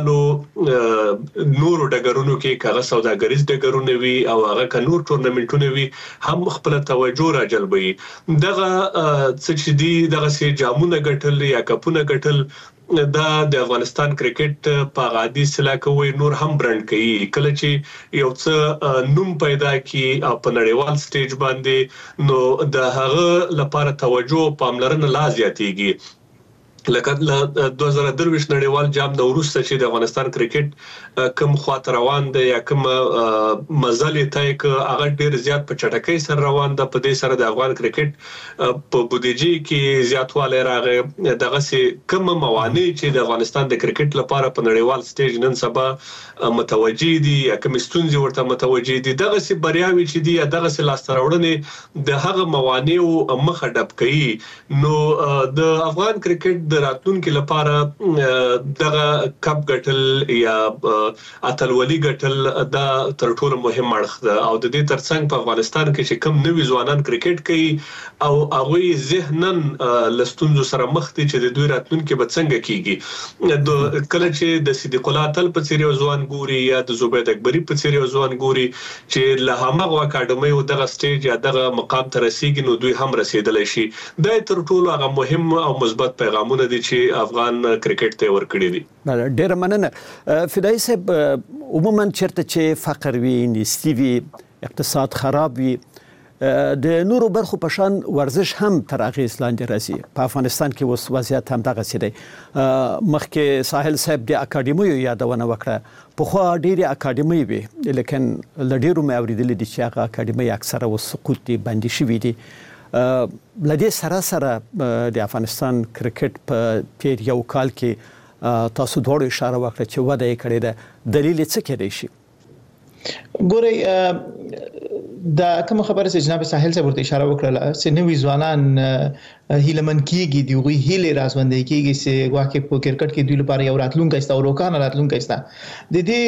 نړیوالو نورو ډګرونو کې کاغه سوداګریز ډګرونه وي او هغه ک نور ټورنمنټونه وي هم خپل توجه راجلبوي. دغه څه چې دي دغه سي جامونه ګټل یا کپونه ګټل دا د افغانستان کرکټ په غادي سلا کوي نور هم برند کوي. کله چې یو څه نوم پیدا کی او په نړیوال سټیج باندې نو د هغه لپاره توجه پاملرنه لا زیاتېږي. لکه 2023 نړیوال جام د وروسته چې د افغانستان کرکټ کم خاطر روان دی یا کم مزل ته هغه ډیر زیات په چټکۍ سره روان ده. په دې سره د افغان کرکټ په بودیجې کې زیاتوالی راغی. دغه سي کم موانع چې د افغانستان د کرکټ لپاره په نړیوال سټیج نن سبا متوجي دي یا کم ستونزې ورته متوجي دي، دغه سي بریاوي چې دي دغه سي لاسته راوړنې د هغه موانع او مخه ډب کوي. نو د افغان کرکټ راتلونکي لپاره دغه کپ ګټل یا اتلولي ګټل دا تر ټولو مهم اړخ ده او د دې ترڅنګ په افغانستان کې چې کم نوي ځوانان کرکټ کوي او هغه ذهنن لستونزو سره مخ دي چې د دوی راتلونکي به څنګه کیږي. د کله چې د صدیق الله اتل په څیر ځوان ګوري یا د زبید اکبري په څیر ځوان ګوري چې له هغه اکاډمي او دغه سټیج یا دغه مقام ته رسیدي نو دوی هم رسیدلی شي. دا تر ټولو هغه مهم او مثبت پیغامونه دي چې افغان کرکټ ته ورکړي دي.
ډیر مننه. فدایي صاحب عموما چرته چې فقر وي، نیستی وي، اقتصاد خراب وي، د نورو برخو په شان ورزش هم تر اغیز لاندې راځي. په افغانستان کې اوس وضعیت هم دغه سي دی. مخکې ساحل صاحب د اکاډمیو یادونه وکړه. په خو ډېری اکاډمي وي لیکن لډیرو مې اوریدل دي چې هغه اکاډمي اکثره وس سقوط دي، بندي شوي دي. لدې سره د افغانستان کرکټ په تیر یو کال کې تاسو دوړو اشاره وکړه چې وده یې کړې ده. دلیل څه کېدای شي؟
ګورئ دا کوم خبره چې جناب ساحل صاحب ورته اشاره وکړه چې نوې ځوانان هیلمن کیږي دی وی هیله راځوندې کیږي چې واقع په کرکټ کې دوی لپاره یو راتلونکی است او روکانه راتلونکی است د دې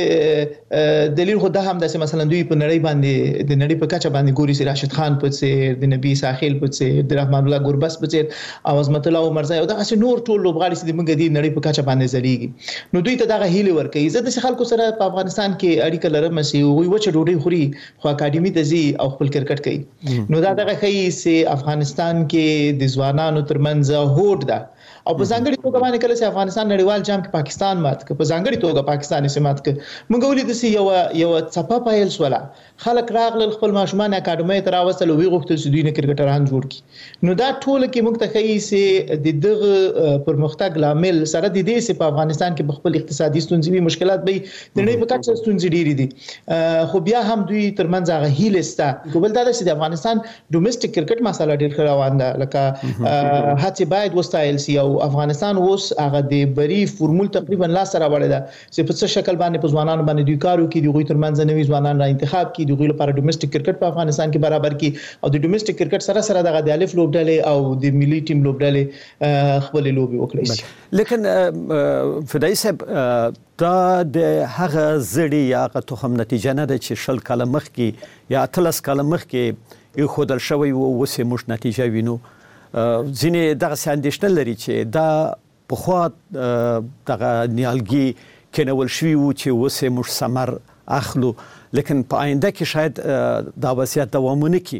دلیل خو دا هم د مثلا دوی په نړۍ باندې د نړۍ په کچه باندې ګوري چې راشد خان په څیر د نبی ساحل په څیر د رحمان الله ګوربس په څیر او عظمت الله عمرزای او دا نور ټول لوبغاړي چې موږ د نړۍ په کچه باندې زلیږي نو دوی ته دا هیله ورکوي زه د خلکو سره په افغانستان کې اړیکه لرم چې وی وچه ډوډۍ خوري خو اکیډمي ته ځي او خپل کرکټ کوي نو دا دغه ښیي چې افغانستان کې د ځوانانو ترمنځ هوډ ده او په ځانګړي توګه باندې کله چې افغانستان نړیوال جام کې پاکستان مات ک په ځانګړي توګه پاکستان یې مات ک موږ ولید چې یو صفه پایل سواله خلک راغل خپل ماشومان اکیډمي ته راوستل او وی غوښتل چې دوی نه کرکټران جوړ کړي نو دا ټول کې موږ ته ښیي چې د دغه پرمختګ لامل سره د دې چې په افغانستان کې خپل اقتصادي ستونزې مشکلات به د نړۍ په کچه ستونزې ډېرې دي خو بیا هم دوی ترمنځ هغه هیله ستا ګوبل دا چې د افغانستان ډومېسټک کرکټ مسله ډېر روان ده لکه هڅه باید وستایل سي او افغانستان اوس هغه د بری فورمول تقریبا لا سره وړي ده چې په څه شکل باندې په ځوانانو باندې دوی کارو کې دوی ترمنځ نوي ځوانان را انتخاب کې دوی لپاره ډومېسټک کرکټ په افغانستان کې برابر کې او د ډومېسټک کرکټ سره سره دغه د الف لوبډلې او د ملي ټیم لوبډلې خپل لوبي وکړي
لیکن فدای صاحب دا د هغه زړی یا تخم نتیجه نه ده چې شل کاله مخکې یا 13 کاله مخکې یو خودل شوی او وسه مش نتیجه وینو ځینې دغه اندېښنه لري چې دا په خوا دغه نیالګي کېنول شوی و چې وسه مش ثمر اخلو لیکن په آینده کې شاید دا وضعیت دوام ونه کړي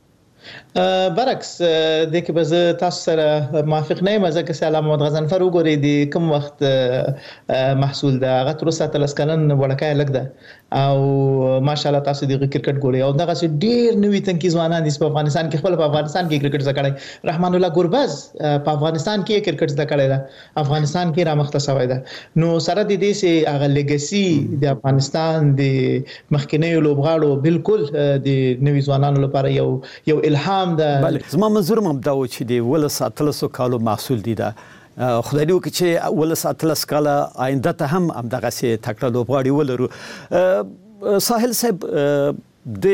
برعکس د کې به تاسو سره موافق نه یم ځکه چې علامه محمد غضنفر وګورئ د کوم وخت محصول ده هغه تر اوسه 13 کلن وړکای لګ ده او ماشاءالله تاسو د کرکټ ګورئ او دغه ډیر نوې تنکي ځوانان د افغانستان کې خپل په افغانستان کې کرکټ زکړای رحمان الله ګوربز په افغانستان کې کرکټ زکړای ده افغانستان کې را مخته شوی ده نو سره د دې سه هغه لیګسي د افغانستان د مخکنی لوبغاړو بالکل د نوې ځوانانو لپاره یو الهام ده
بله زما منظور مبدا و چې دی ول ساتلسو کالو محصول دي دا خدای دې وکړي چې ول ساتلس کاله آینده ته هم دغه سي تکړه لوبغاړي ولرو ساحل صاحب د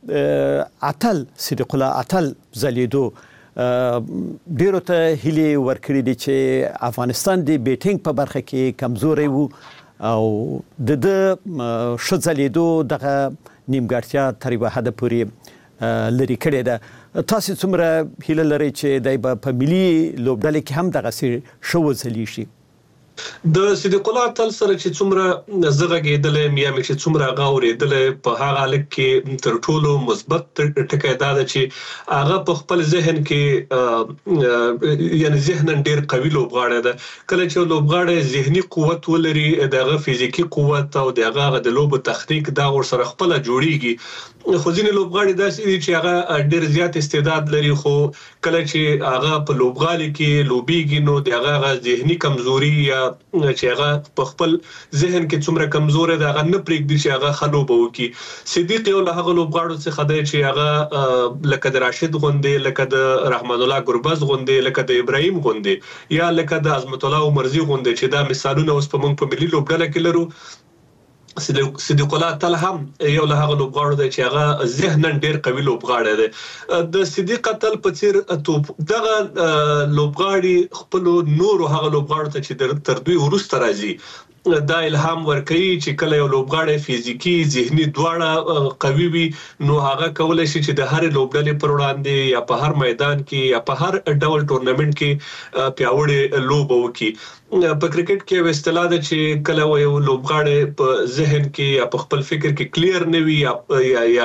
اتل صدیق الله اتل زلیدو ډیرو ته هلي ورکړي دي چې افغانستان د بیټینګ په برخه کې کمزوري وو او د شزلیدو دغه نیمګړتیا تر یوه حد پورې لري کړی ده تاسو څومره هیله لرئ چې دای په ملي لوبډلې کې هم دغه شو ځلی شي
د صدیق الله تل سره چې څومره زغه کېدلې میا مې چې څومره غاورېدلې په هغه حالت کې تر ټولو مثبت ټکی دا ده چې هغه په خپل ذهن کې یعنی ذهن ډېر قوي لوبغاړی ده کله چې لوبغاړی ذهني قوت ولري دغه فزیکی قوت او دغه د لوب تخنیک دا ور سره خپل جوړیږي خو ځینې لوبغاړي داسې دي چې هغه ډېر زیات استعداد لري خو کله چې هغه په لوبغالي کې لوبيږي نو دغه ذهني کمزوري یا چې هغه په خپل ذهن کې څومره کمزور ده هغه نه پرېږدي چې هغه خلوب وکي صدیق یو له هغه لوبغاړو څخه دی چې هغه لکه د راشد غوندې لکه د رحمان الله ګوربز غوندې لکه د ابراهيم غوندې یا لکه د عظمت الله عمرزي غوندې چې دا مثالونه اوس په موږ په ملي لوبډله کې لرو صدیق الله تل هم یو له هغه لوبغاړو دی چې هغه ذهنن ډېر قوي لوبغاړی دی د صدیق تل په څیر دغه لوبغاړي خپل نور هغه لوبغاړو ته چې تر دوی ورسته راځي دا الهام ورکوي چې کله یو لوبغاړی فزیکی ذهني دواړه قوي وي نو هغه کولای شي چې د هر لوبډلې پر وړاندې یا په هر میدان کې یا په هر ډول ټورنمنت کې پیاوړی لوب وکړي په کرکټ کې یو اصطلاح ده چې کله یو لوبغاړی په ذهن کې یا په خپل فکر کې کلیر نه وي یا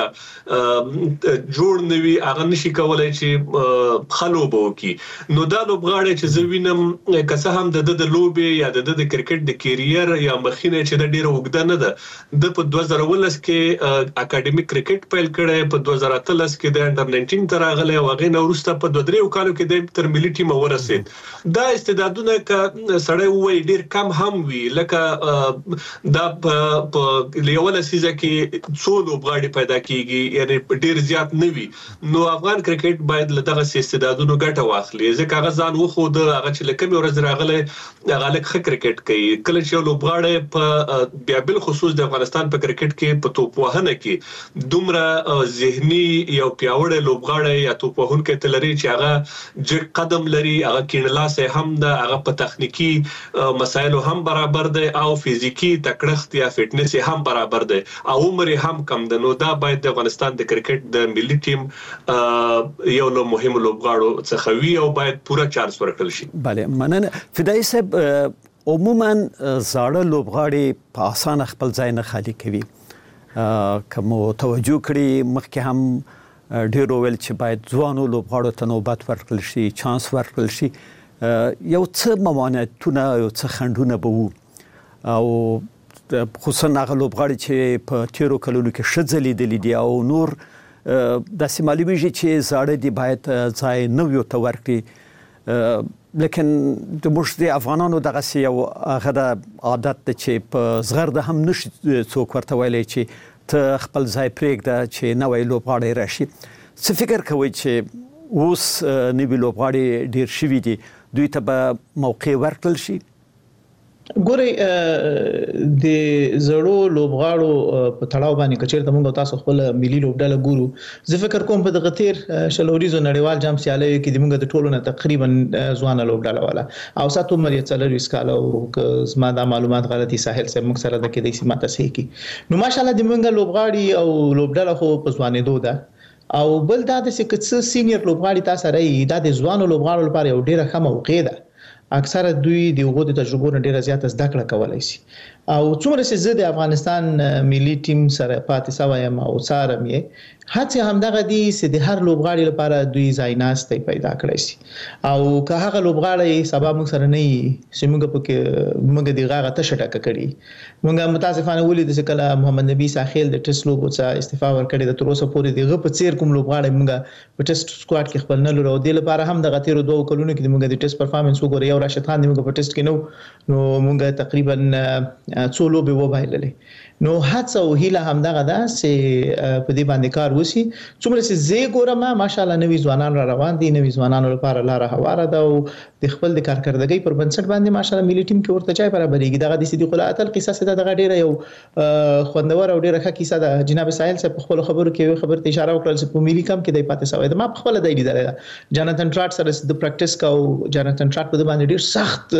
جوړ نه وي هغه نشي کولای چې خلوب وکړي نو دا لوبغاړی چې زوینم که هم د لوبې یا د کرکټ د کیریر یا مخینه چې د ډیره وګدا نه ده د په 2019 کې اکیډمیک کرکټ پیل کړي په 2013 کې د انډر 19 تر غلې او غینه ورسته په 2-3 کالو کې د تر ملي ټیم ورسید دا استعدادونه ک سړی وای ډیر کم هم وی لکه دا په لیول سیزه کې څو لوبغاړي پیدا کیږي یعنی ډیر زیات نه وي نو افغان کرکټ باید له دغه استعدادونو ګټه واخلي ځکه هغه ځان وخو د هغه چې لکه مې ورځ راغله هغه لکه کرکټ کوي کله چې لوبغاړي په بیا بل خصوص د افغانستان په کرکټ کې په توپ وهنه کې دومره ذهني یو پیاوړی لوبغاړی یا توپ وهونکی تلري چې هغه جګ قدم لري، هغه کینلاسه هم ده، هغه په تخنیکی مسایلو هم برابر دی او فزیکی تکړښت یا فټنس هم برابر دی او عمر هم کم ده. نو دا باید د افغانستان د کرکټ د ملي ټیم یو له مهمو لوبغاړو څخه وي او باید پوره چانس ورکړل شي.
بله مننه. فدایي صاحب عموما زاړه لوبغاړي په اسانه خپل ځای نه خالی کوي. کوم توجه کړي مخکې هم ډېر ویل چې باید ځوانو لوبغاړو ته نوبت ورکړل شي، چانس ورکړل شي. یو څه ممانعتونه یو څه خنډونه به وو او خصوصا هغه لوبغاړي چې په تیرو کلونو کې ښه ځلیدلي دي او نور داسې معلومیږي چې زاړه دي باید ځای نویو ته ورکړي. لیکن د موږ د افغانانو دغسې یو هغه د عادت ده چې په زغرده هم نشي څوک ورته ویلی چې ته خپل ځای پرېږده چې نوی لوبغاړی راشي. څه فکر کوئ چې اوس نوي لوبغاړي ډېر شوي دي، دوی ته به موقع ورکړل شي؟
ګورئ د زړو لوبغاړو په تړاو باندې که چېرته موږ تاسو خپل ملي لوبډله ګورو، زه فکر کوم په دغه تیر شلوریزو نړیوال جام سیالیو کې د موږ د ټولو نه تقریبا ځوانه لوبډله والا او ساتو عمر یې 40 کاله او زما د معلومات غلطي ساحل صاحب موږ سره د کې د سیمه تصحیح کی. نو ماشاءالله د موږ لوبغاړي او لوبډله خو په ځوانېدو ده او بل دا د څه سینیئر لوبغاړي تاسو راي دا د ځوانو لوبغاړو لپاره یو ډیره ښه موقع ده. اکثره دوی د هغو د تجربو نه ډیره زیاته زده کړه کولای شي او څومره چې زه د افغانستان ملي ټیم سره پاتې شوم او څارم یې هڅه همدغه دي چې د هر لوبغاړي لپاره دوی ځای ناستې پیدا کړی شي او که هغه لوبغاړي سبا موږ سره نه وي چې موږ د هغه ته شټکه کړي. موږ متاسفانه ولید چې کله محمد نبی ساحل د ټیسټ لوبو څخه استعفا ورکړي د تر اوسه پورې دغه په څیر کوم لوبغاړي موږ په ټیسټ سکواډ کې خپل نه لرو. د لپاره هم د غتیرو 2 کلونو کې موږ د ټیسټ پرفارمنس وګورئ او راشد خان موږ په ټیسټ کې نو موږ تقریبا څو لوبې وبایللې. نو هڅه او هیله همدغه ده چې په دې باندې کار وشي. څومره چې زه ګورم ماشاءالله نوي ځوانان را روان دي، نوي ځوانانو لپاره لاره هواره ده او د خپل د کارکردګۍ پر بنسټ باندې ماشاءالله ملي ټیم کې ورته چای برابرېږي. دغه د صدیق الله اتل قصه سده دغه ډیره یو خوندور او ډیره ښه کیسه ده. جناب ساحل صاحب په خپل خبرو کې خبرته اشاره وکړه چې په ملي کم کې د پاتې سوی ده. ما په خپل د لیدل جاناتن ټراټ سره د پریکټیس کو جاناتن ټراټ په باندې ډیر سخت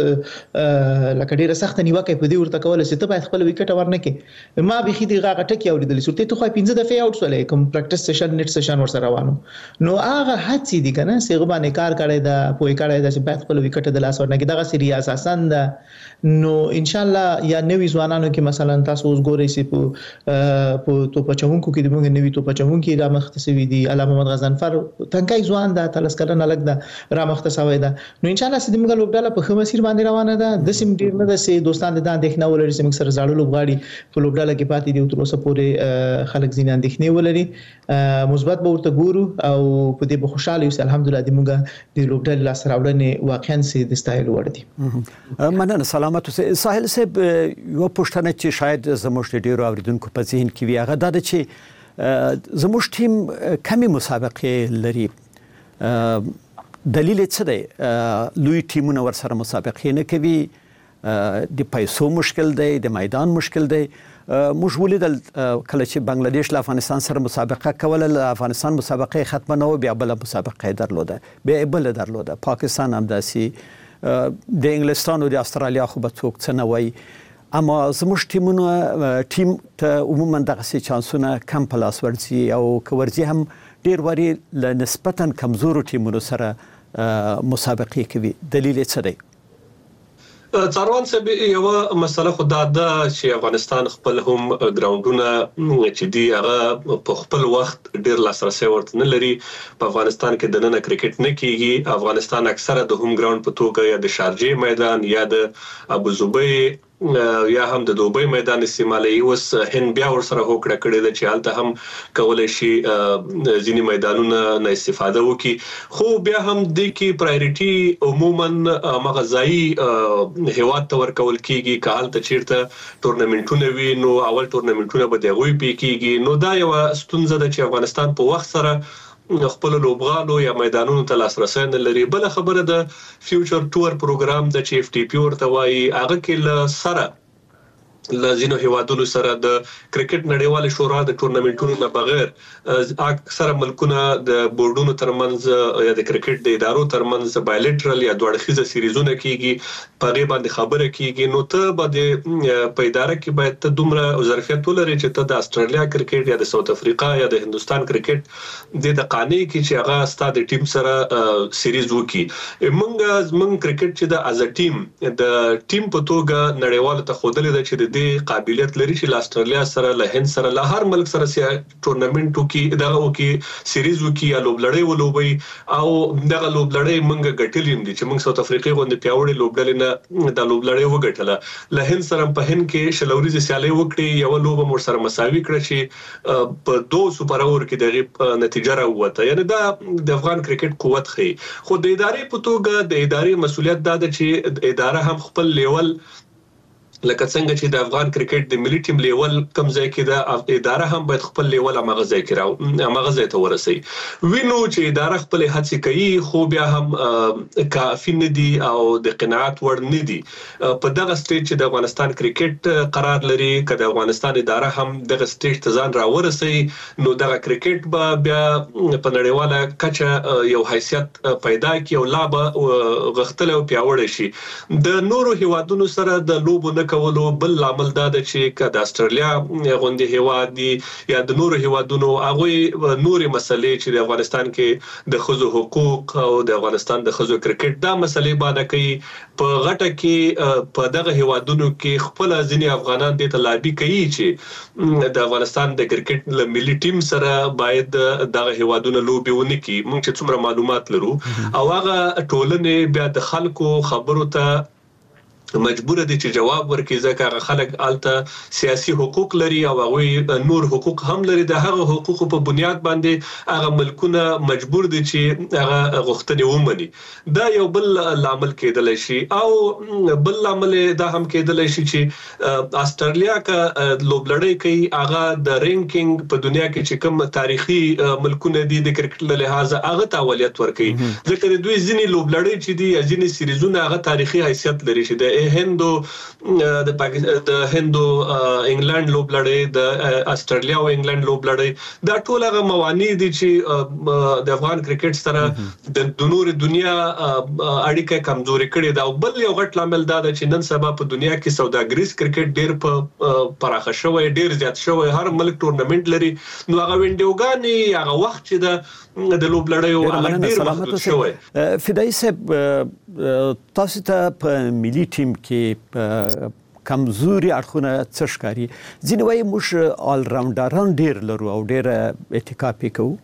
لکه ډیره سخت نیوکه په دې ورته کوله چې ته باید خپل وکټ ورنکې. ما به خې هغه ټکی اوریدل سورته ته خو 15 دفعه اوټ ولې کوم پریکټیس سیشن نیټ سیشن ور سره روانو. نو هغه هڅې دي کنه چې غوښنه کار کړي دا پوي کړي دا چې باید خپل وکټ د لاس ورنکې دغه سری اساسا ده. نو ان شاء الله یا نوي ځوانانو کې مثلا تاسو اوس ګورئ چې په توپچونکو کې د موږ نوي توپچونکو را مختصوي دي علامه محمد غزنفر تنکای ځوان ده تلس کلن الګ ده را مختصوي ده. نو ان شاء الله چې موږ لوبډاله په خمسیر باندې روانه ده. د سیم ډیر نه ده چې دوستان د اندېښنه ولري چې موږ سره زاړه لوبغاړي په لوبډاله کې پاتې دي تر اوسه پورې خلک ځین اندېښنې ولري. مثبت به ورته ګورو او په دې به خوشاله یو الحمدلله د موږ د لوبډاله لاس راوړنې واقعا سي د ستایل وړ دي.
مننه. سلامت ساحل صاحب یو پوښتنه چې شاید زموږ ډیرو اوریدونکو په ذهن کې وي هغه دا ده چې زموږ ټیم کمی مسابقې لري. دلیل څه دی؟ لوی ټیمونه ورسره مسابقې نه کوي، د پیسو مشکل دی، د میدان مشکل دی. موږ ولیدل کله چې بنگلاديش له افغانستان سره مسابقه کوله، له افغانستان مسابقه ختمه نه و بیا بل مسابقه درلوده، بیا بل درلوده. پاکستان هم داسې، د انګلستان او د استرالیا خو به څوک څه نه وایي. اما زموږ ټیم ته عموما دغسې چانسونه کم په لاس ورځي او که ورځي هم ډېر وارې له نسبتا کمزورو ټیمونو سره مسابقې کوي. دلیل یې څه دی؟
څاروان صاحب یو مسله خو دا ده چې افغانستان خپل هم ګراوندونه چې دی هغه په خپل وخت ډیر لاسرسي ورته نه لري. په افغانستان کې د نن کرکټ نه کیږي. افغانستان اکثره د هوم ګراوند په توګه یا د شارجه میدان یا د ابوظبي یا هم د دوبۍ میدان استعمالي. اوس هند بیا ورسره هوکړه کړې ده چې هلته هم کولای شي ځینی میدانونه نه استفاده وکړي. خو بیا هم د کې پرایورټي عموما مغزایی هیواد ته ورکول کیږي. که هلته چیرته تورنمنټونه وي نو اول تورنمنټونه به د غوي پی کیږي. نو دا یو ستونزه ده چې افغانستان په وخت سره خپل لوبغالو یا میدانونو ته لاسرسي نه لري. بل خبره د فیوچر ټور پروګرام د چیف ټي پی ورته وایي هغه کې له سره لازینو هیوادونو سره د کرکټ نړیوال شورا د ټورنمنټونو نه بغیر اکثره ملکونه د بورډونو ترمنځ یا د کرکټ د ادارو ترمنځ بایلیټرل یا دوه اړخیزه سیریزونه کیږي په باندې خبره کیږي نو ته به په اداره کې باید ته دومره ظرفیت ولري چې ته د استرالیا کرکټ یا د ساوث افریقا یا د هندستان کرکټ د قانې کې چې هغه ستاسو ټیم سره سیریز وکي موږ کرکټ چې د از ټیم د ټیم په توګه نړیوال ته خودلې د چې د قابلیت لري چې استرالیا سره له هند سره له هر ملک سره ټورنمنټ وکي دغه وکي سیریز وکي یا لوبلړۍ ولوبي او دغه لوبلړۍ موږ ګټلې دي چې موږ ساوث افریقا غوندې پیاوړې لوبډلې نه د لوبلړۍ وګټله له هند سره په هند کې شلوريزه سیالي وکړي یو لوب مر سره مساوي کړ چې په 2 سوپر اور کې دغه نتیجه راوته یعنی دا د افغان کرکټ قوت خي خو د ادارې په توګه د ادارې مسولیت دا ده چې اداره هم خپل لیول لکه څنګه چې د افغان کرکټ د ملي ټیم لیول کم ځای کې د اداره هم باید خپل لیول هغه ځای کې راو هغه ځای ته ورسي وینو چې اداره خپل هڅې کوي خو بیا هم کافي نه دي او د قناعت وړ نه دي په دغه سټیج چې د افغانستان کرکټ قرار لري کله افغانستان اداره هم دغه سټیج ته ځان راورسي نو دغه کرکټ به بیا په نړیواله کچه یو حیثیت پیدا کړي او لا به غختل او پیاوړی شي د نورو هیوادونو سره د لوبو نه کولو بل عمل دا ده چې کله استرالیا غونډه هیواد دي یا د نورو هیوادونو هغه نوري مسلې چې د افغانستان کې د خزو حقوق او د افغانستان د خزو کرکټ دا مسلې باندې کوي په غټه کې په دغه هیوادونو کې خپل ځینی افغانان د تلابي کوي چې د افغانستان د کرکټ له ملي ټیم سره باید دغه هیوادونو لوبي ونی کی موږ چې څومره معلومات لرو او هغه ټولنې بیا د خلکو خبرو ته مجبور دي چې جواب ورکړي ځکه هغه خلک الته سیاسي حقوق لري او هغه نور حقوق هم لري د هغه حقوقو په بنیاد باندې هغه ملکونه مجبور دي چې هغه غوښتنې ومني دا یو بل عامل کېدل شي او بل عامل دا هم کېدل شي چې استرالیا کا لوبلړۍ کوي هغه د رینکینګ په دنیا کې چې کوم تاریخي ملکونه دي د کرکټ له لحاظه هغه تاولیت ورکوي ځکه دوی ځینی لوبلړۍ چې دي ځینی سیریزونه هغه تاریخي حیثیت لري چې د هندو د پاکستان د هندو انګلند لوبلړۍ د استرالیا او انګلند لوبلړۍ دا ټول هغه موانع دي چې د افغان کرکټ سره د نور دنیا اړیکه کمزوري کړي دا بل یو غټ عامل دا چې نن سبا په دنیا کې سوداګریز کرکټ ډېر په پراخه شوی ډېر زیات شوی هر ملک ټورنمنت لري نو هغه وینډوګانی هغه وخت چې د لوبلړۍ هغه ډېر محدود شوی
فدای صاحب تاسو ته په ملي ټیم کې کمزوري اړخونه څه ښکاري ځینې وایي موږ آل راونډران ډېر لرو او ډېر اتکا کوو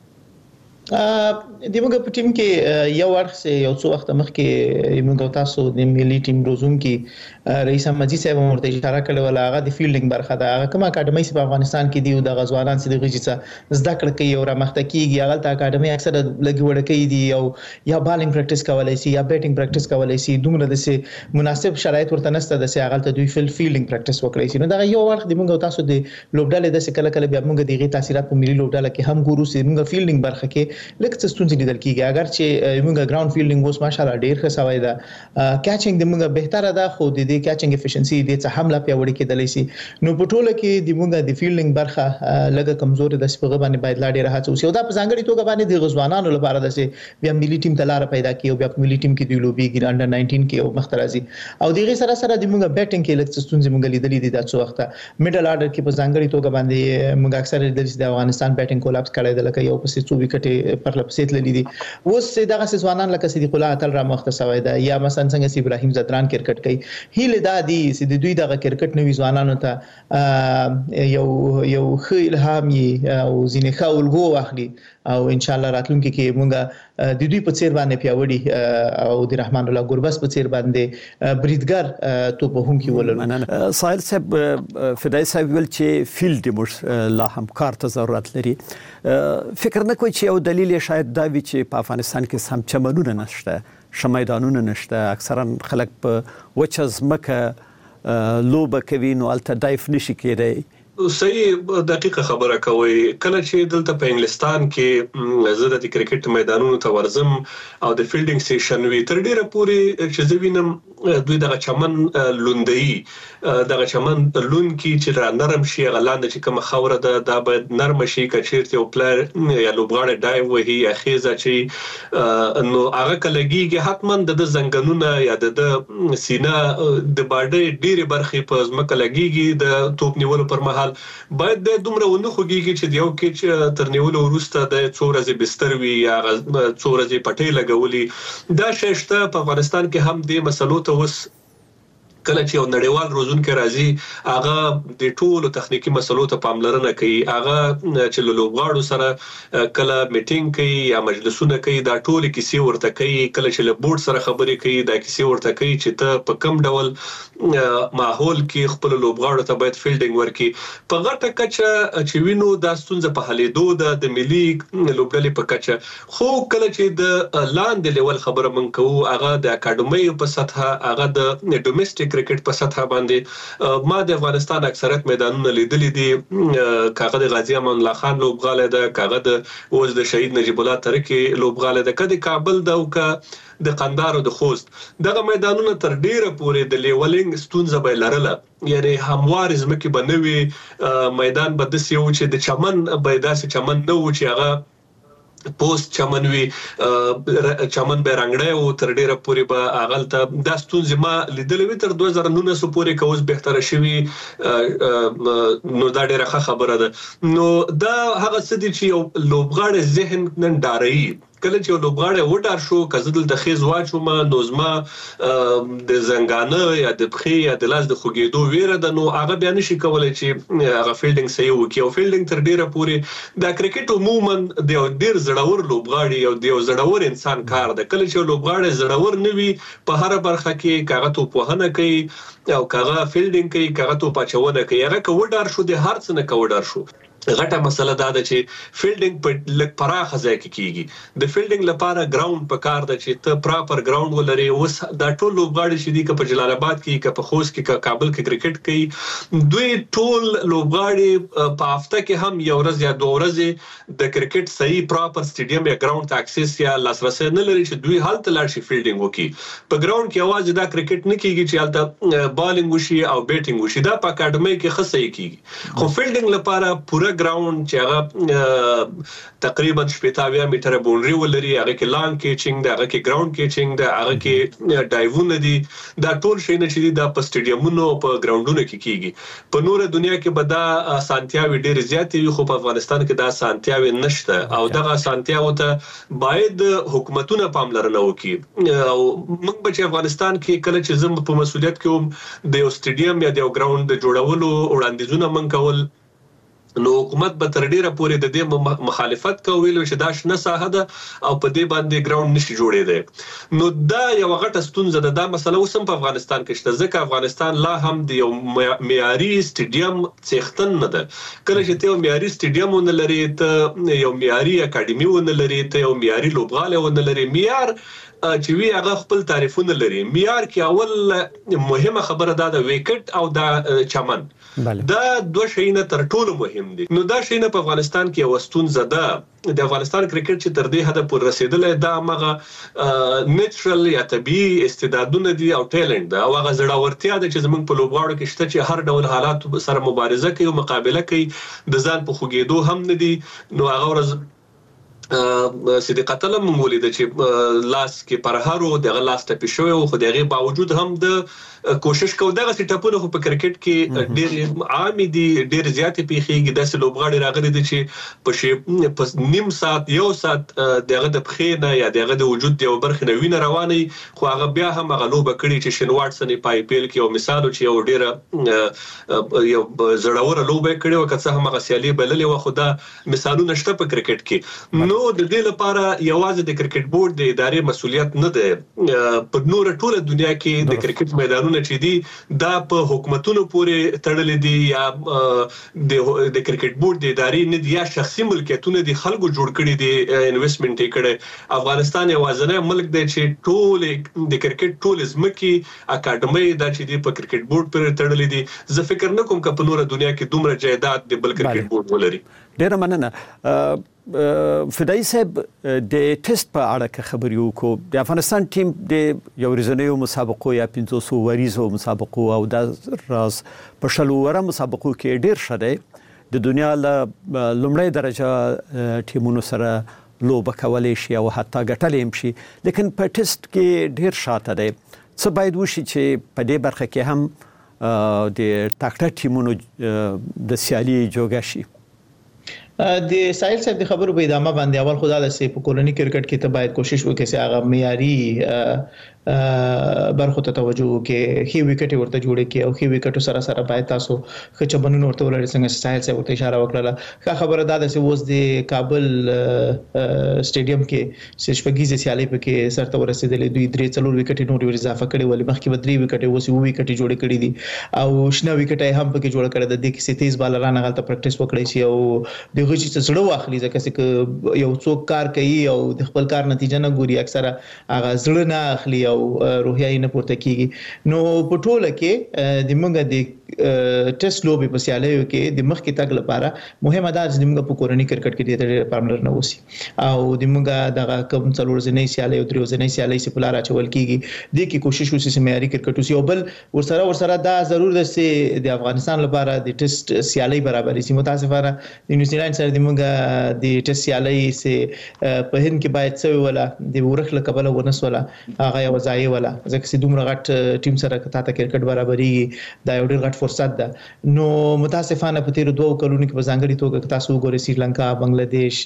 د موږ په ټیم کې یو ورخ یو څو وخت مخکې موږ تاسو د ملي ټیم روزون کې رئیس احمدی صاحب ورته اشاره کړې ولا هغه د فیلډینګ برخه ده هغه کوم اکیډمي په افغانستان کې دی او د غزوانان سره غږی څه زده کړه کوي او رامخته کیږي هغه ته اکیډمي اکثره لګي وړکې دي او یا بالینګ پریکټیس کولای شي یا بیټینګ پریکټیس کولای شي دومره د سه مناسب شرایط ورته نشته د سه هغه ته دوی فیلډینګ پریکټیس وکړي شي نو دا یو وخت د موږ تاسو د لوبډاله د کله کله بیا موږ دغه تاثیرات په ملي لوبډاله کې هم ګورو چې موږ فیلډینګ برخه کې لکه ستونزې لیدل کیږي اگر چې موږ ګراوند فیلډینګ اوس ماشاءالله ډیر ښه سوي ده کیچینګ د موږ بهتره ده خو د دې کیچینګ افیشنسي د څه حمله پیوړی کېدلی شي نو په ټوله کې د موږ د فیلډینګ برخه لږه کمزوري ده چې په باندې باید لا ډیر هڅه وشي او دا په ځانګړي توګه باندې د غزوانانو لپاره ده چې بیا ملي ټیم ته لار پیدا کړي او بیا په ملي ټیم کې د لوبي انډر 19 کې او مخترازي او دغه سره سره د موږ بیټینګ کې لکه ستونزې موږ لیدلې دي د څو وخت میډل آرډر کې په ځانګړي توګه باندې موږ اکثر لیدل چې د افغانستان بیټینګ کولاپس کړی د لکه یو پسې 2 وکټې پر لپسې تللې دي اوس دغه ځوانان لکه صدیق الله اتل را مخته شوی دا یا مثلا څنګه ابراهیم زدران کرکټ کوي هیله دا دي چې د دوی دغه کرکټ نوې ځوانانو ته یو خې الهام او ځینې خولګو واخلي او ان شاء الله راتلونکي کې مونږه د دوی په څیر باندې پیاوړي او د رحمان الله ګربس په څیر باندې بریدګر تو په هم کې ولرو
سایل صاحب فدای صاحب ول چې فیلډ مش لا هم کار ته ضرورت لري فکر نه کوي چې یو دلیل شاید دا وي چې په افغانستان کې سم چمنونه نشته شمایدانونه نشته اکثرا خلک په وچز مکه لوبه کوي نو الته دایف نشي کېدی
صحیح دقیقه خبره کوي کله چې دلته په انګلستان کې زه د کرکټ میدانونو ته ورزم او د فیلډینګ سیشن وی تر ډیره پوري چې زه وینم دوی دغه چمن لوندي دغه چمن لون کی چې را نرم شي غلاند چې کوم خوره ده دا باید نرم شي کچیرته او پلار یا لوبغاړه ډای وهي یا خيزه چې نو هغه کلهږي حتما د زنګنونه یا د سینه د باډي ډیره برخه په ځمکه لګيږي د توپ نیولو پر مهال باید د دومره ونه خوږيږي چې دیو کې تر نیولو وروسته د څورزي بستر وي یا څورزي پټي لګولي دا ششته په افغانستان کې هم د مسلو ته وس کله چې یو نړیوال روزونکو راځي هغه د ټولو تخنیکی مسلو ته پاملرنه کوي هغه چې لوبغاړو سره کله میټینګ کوي یا مجلسونه کوي دا ټول کیسې ورته کوي کله چې له بورډ سره خبرې کوي دا کیسې ورته کوي چې ته په کم ډول ماحول کې خپل لوبغاړو ته باید فیلډینګ ورکړي په غټه کچه چې وینو دا ستونزه په حلېدو د ملي لوبډلې په کچه خو کله چې د لاندې لیول خبره من کوو هغه د اکیډمي په سطح هغه د ډومېسټک کرکټ په سطح باندې ما د افغانستان اکثریت میدانونه لیدلې دي کاغه د غازی امان الله خان لوبغاله ده کاغه د اوس د شهید نجیب الله ترکی لوبغاله ده کدي کابل ده او د قندهار او د خوست دغه میدانونه تر ډیره پورې د لیولینګ ستونزه به لرله یعنی هموار زمکه بنوي میدان به د سیو چې د چمن به داسې چمن نه و چې هغه پوسټ چمنوي چمن به رنگړې او تر ډیره پورې به اغلته د ستونزې ما لیدلې تر 2019 پورې کوز بهتره شوي نو دا ډیره خبره ده نو دا هغه څه دي چې یو لوبغاړي ذهن نن ډاري کله چې لوبغاړي وډار شو کزدل د خیز واچوم نوزما د زنګانه یا د بخي یا د لاس د خوګېدو ویره د نو هغه بیان شي کولای چې هغه فیلډینګ صحیح وکړي او فیلډینګ تر ډیره پورې د کرکټ عموما د ډیر زړور لوبغاړي او د زړور انسان کار ده کله چې لوبغاړي زړور نه وي په هر برخه کې کاغه توپ وهنه کوي او کاغه فیلډینګ کوي کاغه توپ اچونه کوي هغه کوډار شو د هر څه نه کوډار شو غټه مسله دا ده چې فیلډینګ په لک پراخه ځای کې کیږي د فیلډینګ لپاره ګراوند په کار ده چې ته پراپر ګراوند ولري اوس دا ټول لوبغاړي چې دي په جلال آباد کې که په خوست کې کابل کې کرکټ کوي دوی ټول لوبغاړي په هفته کې هم یو ورځ یا دوه ورځې د کرکټ صحیح پراپر سټیډیم یا ګراوند ته اکسس یا لاسرسي نه لري چې دوی هلته لاړ شي فیلډینګ وکړي په ګراوند کې اواز دا کرکټ نه کیږي چې هلته بالینګ وشي او بیټینګ وشي دا په اکیډمي کې خصه کیږي خو فیلډینګ لپاره پوره ګراوند چې هغه تقریبا 80 میټر باونډري ولري هغه کې لان کیچینګ دا هغه کې ګراوند کیچینګ دا هغه کې ډایوونه دي دا ټول شي نه چې دا په سټیډیمونو او په ګراوندونو کې کیږي په نور دنیا کې به دا سانتیاوي ډېر زیات وي خو په افغانستان کې دا سانتیاوي نشته او دغه سانتیاو ته باید حکومتونه پاملرنه وکړي او موږ به افغانستان کې کله چې زم په مسولیت کې د یو سټیډیم یا د یو ګراوند د جوړولو وړاندیزونه من کول نو حکومت به تر ډیره پورې د دې مخالفت کوي چې دا شنه ساحه ده او په دې باندې ګراوند نشي جوړېده نو دا یو غټه ستونزه ده دا مسله اوس هم په افغانستان کې شته ځکه افغانستان لا هم د یو معیاري سټیډیم څښتن نه ده کله چې ته یو معیاري سټیډیم ونه لري ته یو معیاري اکیډمي ونه لري ته یو معیاري لوبغاله ونه لري معیار چې وی هغه خپل تعریفونه لري معیار کې اول مهمه خبره ده د ویکټ او د چمن دا دوه شیونه تر ټولو مهم دي نو دا شیونه په افغانستان کې وستون زده د افغانستان کرکټ چې تر دې حد پورې رسیدلې دا مغه نیچرل یا طبيعي استعدادونه دي او ټیلنت دا او هغه زړورتیا ده چې زموږ په لوبغاړو کې شته چې هر ډول حالات سره مبارزه کوي او مقابله کوي د ځان په خوګېدو هم نه دي نو هغه ورځ صدیق قتل مولید چې لاس کې پرهارو د لاس ټپي شوی او خو دغه باوجود هم د کوشش کو دغه سټاپونه خو په کرکټ کې ډېر عام دي ډېر زیات پیخيږي د لوبغاړي راغلي دي چې په نیم ساعت یو ساعت دغه د بخینه یا دغه د وجود یو برخه نوینه رواني خو هغه بیا هم غلوبه کړی چې شین واټسن په پیل کې یو مثال چې یو ډېر یو زړور لوبه کړی او که هم غسیالي بللې و خدا مثالونه شته په کرکټ کې نو د دې لپاره یوازې د کرکټ بورډ د ادارې مسولیت نه ده په نور ټوله دنیا کې د کرکټ میدانونه چې دي دا په حکومتونو پورې تړلې دي یا د کرکټ بورډ د ادارې نه دي یا شخصي ملکیتونه دي خلکو جوړ کړي دي انویسټمنټ یې کړي افغانستان یوازینی ملک دی چې ټول د کرکټ ټول ځمکې اکیډمي دا چې دي په کرکټ بورډ پورې تړلې دي زه فکر نه کوم چې په نور دنیا کې دومره جایداد د بل کرکټ بورډ ولري
ډیره مننه. فدایي صاحب د ټیسټ په اړه کې خبرې وکړو. د افغانستان ټیم د یو ورځنیو مسابقو یا 500 وریزو مسابقو او د راز په شلو وره مسابقو کې ډیر ښه دی. د دنیا له لومړۍ درجه ټیمونو سره لوبه کولی شي او حتی ګټلی هم شي، لیکن په ټیسټ کې ډیر شاته دی. څه باید وشي چې په دې برخه کې هم د ټاکټه ټیمونو د سیالي جوګه شي؟
د سایل صاحب د خبرو په ادامه باندې اول خدای له سي په کولونی کرکټ کې ته باید کوشش وکړي چې هغه معیاري برخو ته توجه وکړي، خي وکټ ورته جوړ کړي او خي وکټ سره سره باید تاسو خچبنونو ورته ولري څنګه سایل صاحب ورته اشاره وکړه. ښه خبره ده چې اوس د کابل سټیډیم کې شپږیزه سیالي پکې سرته ورسېدلې، دوی 3-4 وکټ نور ور اضافه کړي، ولې مخکې به 3 وکټ اوس 2 وکټ جوړ کړي دي او شنه وکټ هم پکې جوړ کړي د دې کې 30 بالران غلطه پریکټیس وکړي شي او دغه چې زړه واخلي ځکه چې یو څوک کار کوي او د خپل کار نتیجه نه ګوري، اکثره هغه زړه نه اخلي او روحیه نه پورته کیږي. نو په ټوله کې د موږ د ټیسټ لوبي په سیالیو کې د مخ کې تګ لپاره مهمه ده چې موږ په کورنۍ کرکټ کې ډېر پاملرنه وسی او د موږ دغه کوم څلور ځنې سیالي او درې ځنې سیالي چې په لار اچول کیږي د کې کوشش وسی چې معیاري کرکټ وسی او بل ورسره دا ضرور ده چې د افغانستان لپاره د ټیسټ سیالي برابرې سي. متاسفانه د نیوزیلند سره د موږ د ټیسټ سیالي سه په هند کې باید څه ولا د ورخله قبل ونسوله هغه یو ځای ولا ځکه چې دومره غټ ټیم سره کته کرکټ برابرې دا یو ډېر غټ فرصت ده. نو متاسفانه په تیر 2 کلونو کې په ځانګړي توګه تاسو وګورئ سریلانکا، بنگلاديش،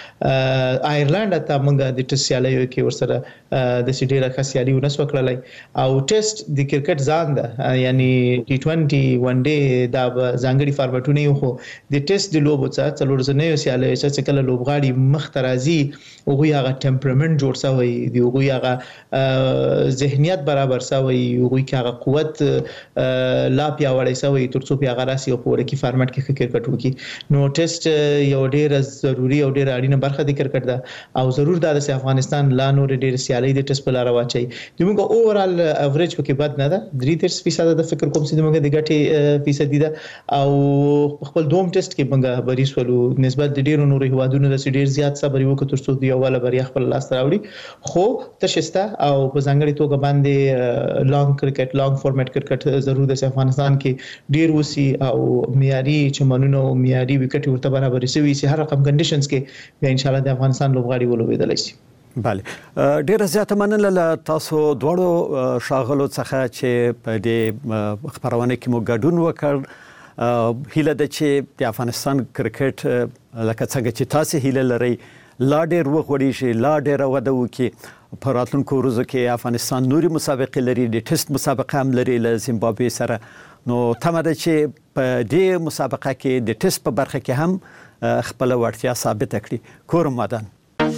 آیرلند ته موږ د ټیسټ سیالیو کې ورسره د سټیډه خاصیالي ونسو کړلای او ټیسټ د کرکټ ځان ده، یعنی T20 ون ډے دا ځانګړي فارمټونه یو خو د ټیسټ د لوبو څخه څلور ځنې سیالي چې کله لوبغاړي مخترازي او هغه ټمپرمنټ جوړ شوی دی او هغه ذهنیت برابر شوی او هغه قوت لا پیاوړی شوی ترڅو بیا غراسي او په وړ کې فارمټ کې کرکټ وکړي. نو ټیسټ یو ډیر ضروری او ډیر اړینه برخه د کرکټ ده او ضرور دا چې افغانستان لا نور ډیر سیالي د ټیسټ په لار واچي. دموږ اوورال اوریج پکې بد نه ده، 3% د فکر کوم چې دموږ د ګټي فیصدي ده او خپل دوم ټیسټ کې موږ بریس ولو نسبت د ډیرو نورو هوادونو د ډیر زیات صبر وکړو ترڅو دی اوله بریا خپل لاس راوړي. خو تشسته او په ځانګړي توګه باندې لانګ کرکټ لانګ فارمټ کرکټ ضرور د افغانستان کې ډیر وسی او معیاري چمنونو معیاري وکټ ورته برابر شي چې هر رقم کنډیشنز کې به ان شاء الله د افغانستان لوبغاړي ولوبېدل شي.
بله، ډیره زیاته مننه تاسو دواړو شاغلو څخه چې په دې خبرونه کې مو ګډون وکړ. هیله ده چې د افغانستان کرکټ لکه څنګه چې تاسو هیله لرئ لا ډیر وغوړي شي، لا ډیر وده وکړي. په راتلونکو ورځو کې افغانستان نوري مسابقې لري، د ټیسټ مسابقه هم لري له زیمبابوې سره. نو تمه ده چې په دې مسابقه کې د ټیسټ په برخه کې هم خپل وړتیا ثابت کړي. کورم مدن.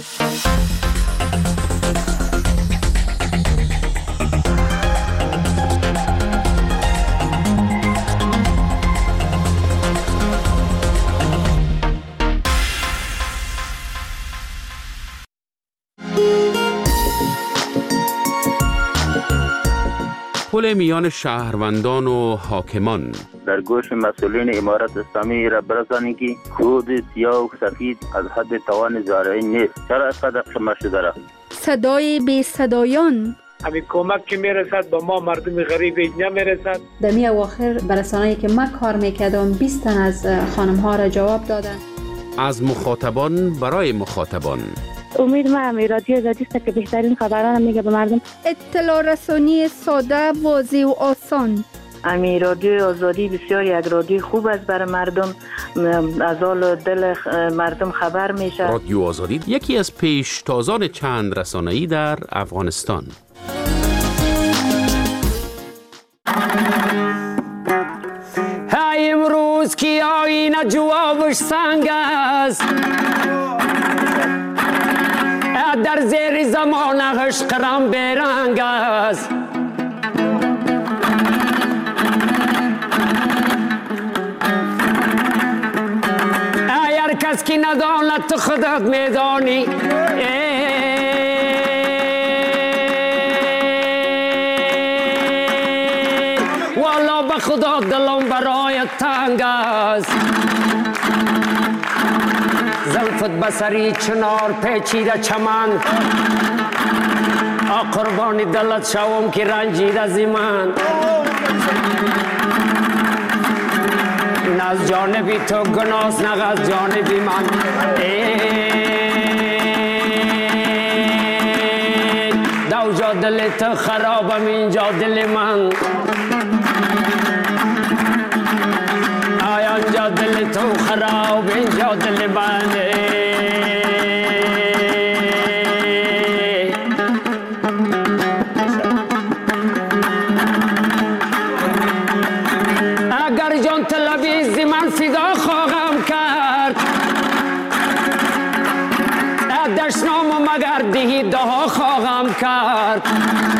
پل میان شهروندان و حاکمان
در گوش مسئولین امارت اسلامی را برسانید که خود سیاه و سفید از حد توان زارعی نیست. چرا اینقدر شمار شده را؟
صدای بی صدایان
همین کمک که میرسد به ما مردم غریب نمیرسد.
در می اواخر برسانه‌ای که من کار میکردم 20 تن از خانم ها را جواب دادن.
از مخاطبان برای مخاطبان.
امید من رادیو آزادی است که بهترین خبران میگه به مردم.
اطلاع رسانی ساده، واضح و آسان.
امی رادیو آزادی بسیار یک رادیو خوب است برای مردم، از حال دل مردم خبر میشه.
رادیو آزادی یکی از پیشتازان چند رسانه‌ای در افغانستان.
های امروز کی آینه جوابش سنگ است، در زیر زمان عشقم برنگ است. اگر کس کی نداند تو خودت میدانی، والا به خدا دلم برای تنگ است زلفت بسری چنار پیچیده چمن قربان دلت شوم که رنجید از من نه از جانبی تو گناس نه از جانبی من دوجا دل تو خرابم اینجا دل من آیا اینجا دل تو خراب اینجا دل من اگر جان طلبی من فدا خواهم کرد دشنام و مگر دهی دها خواهم کرد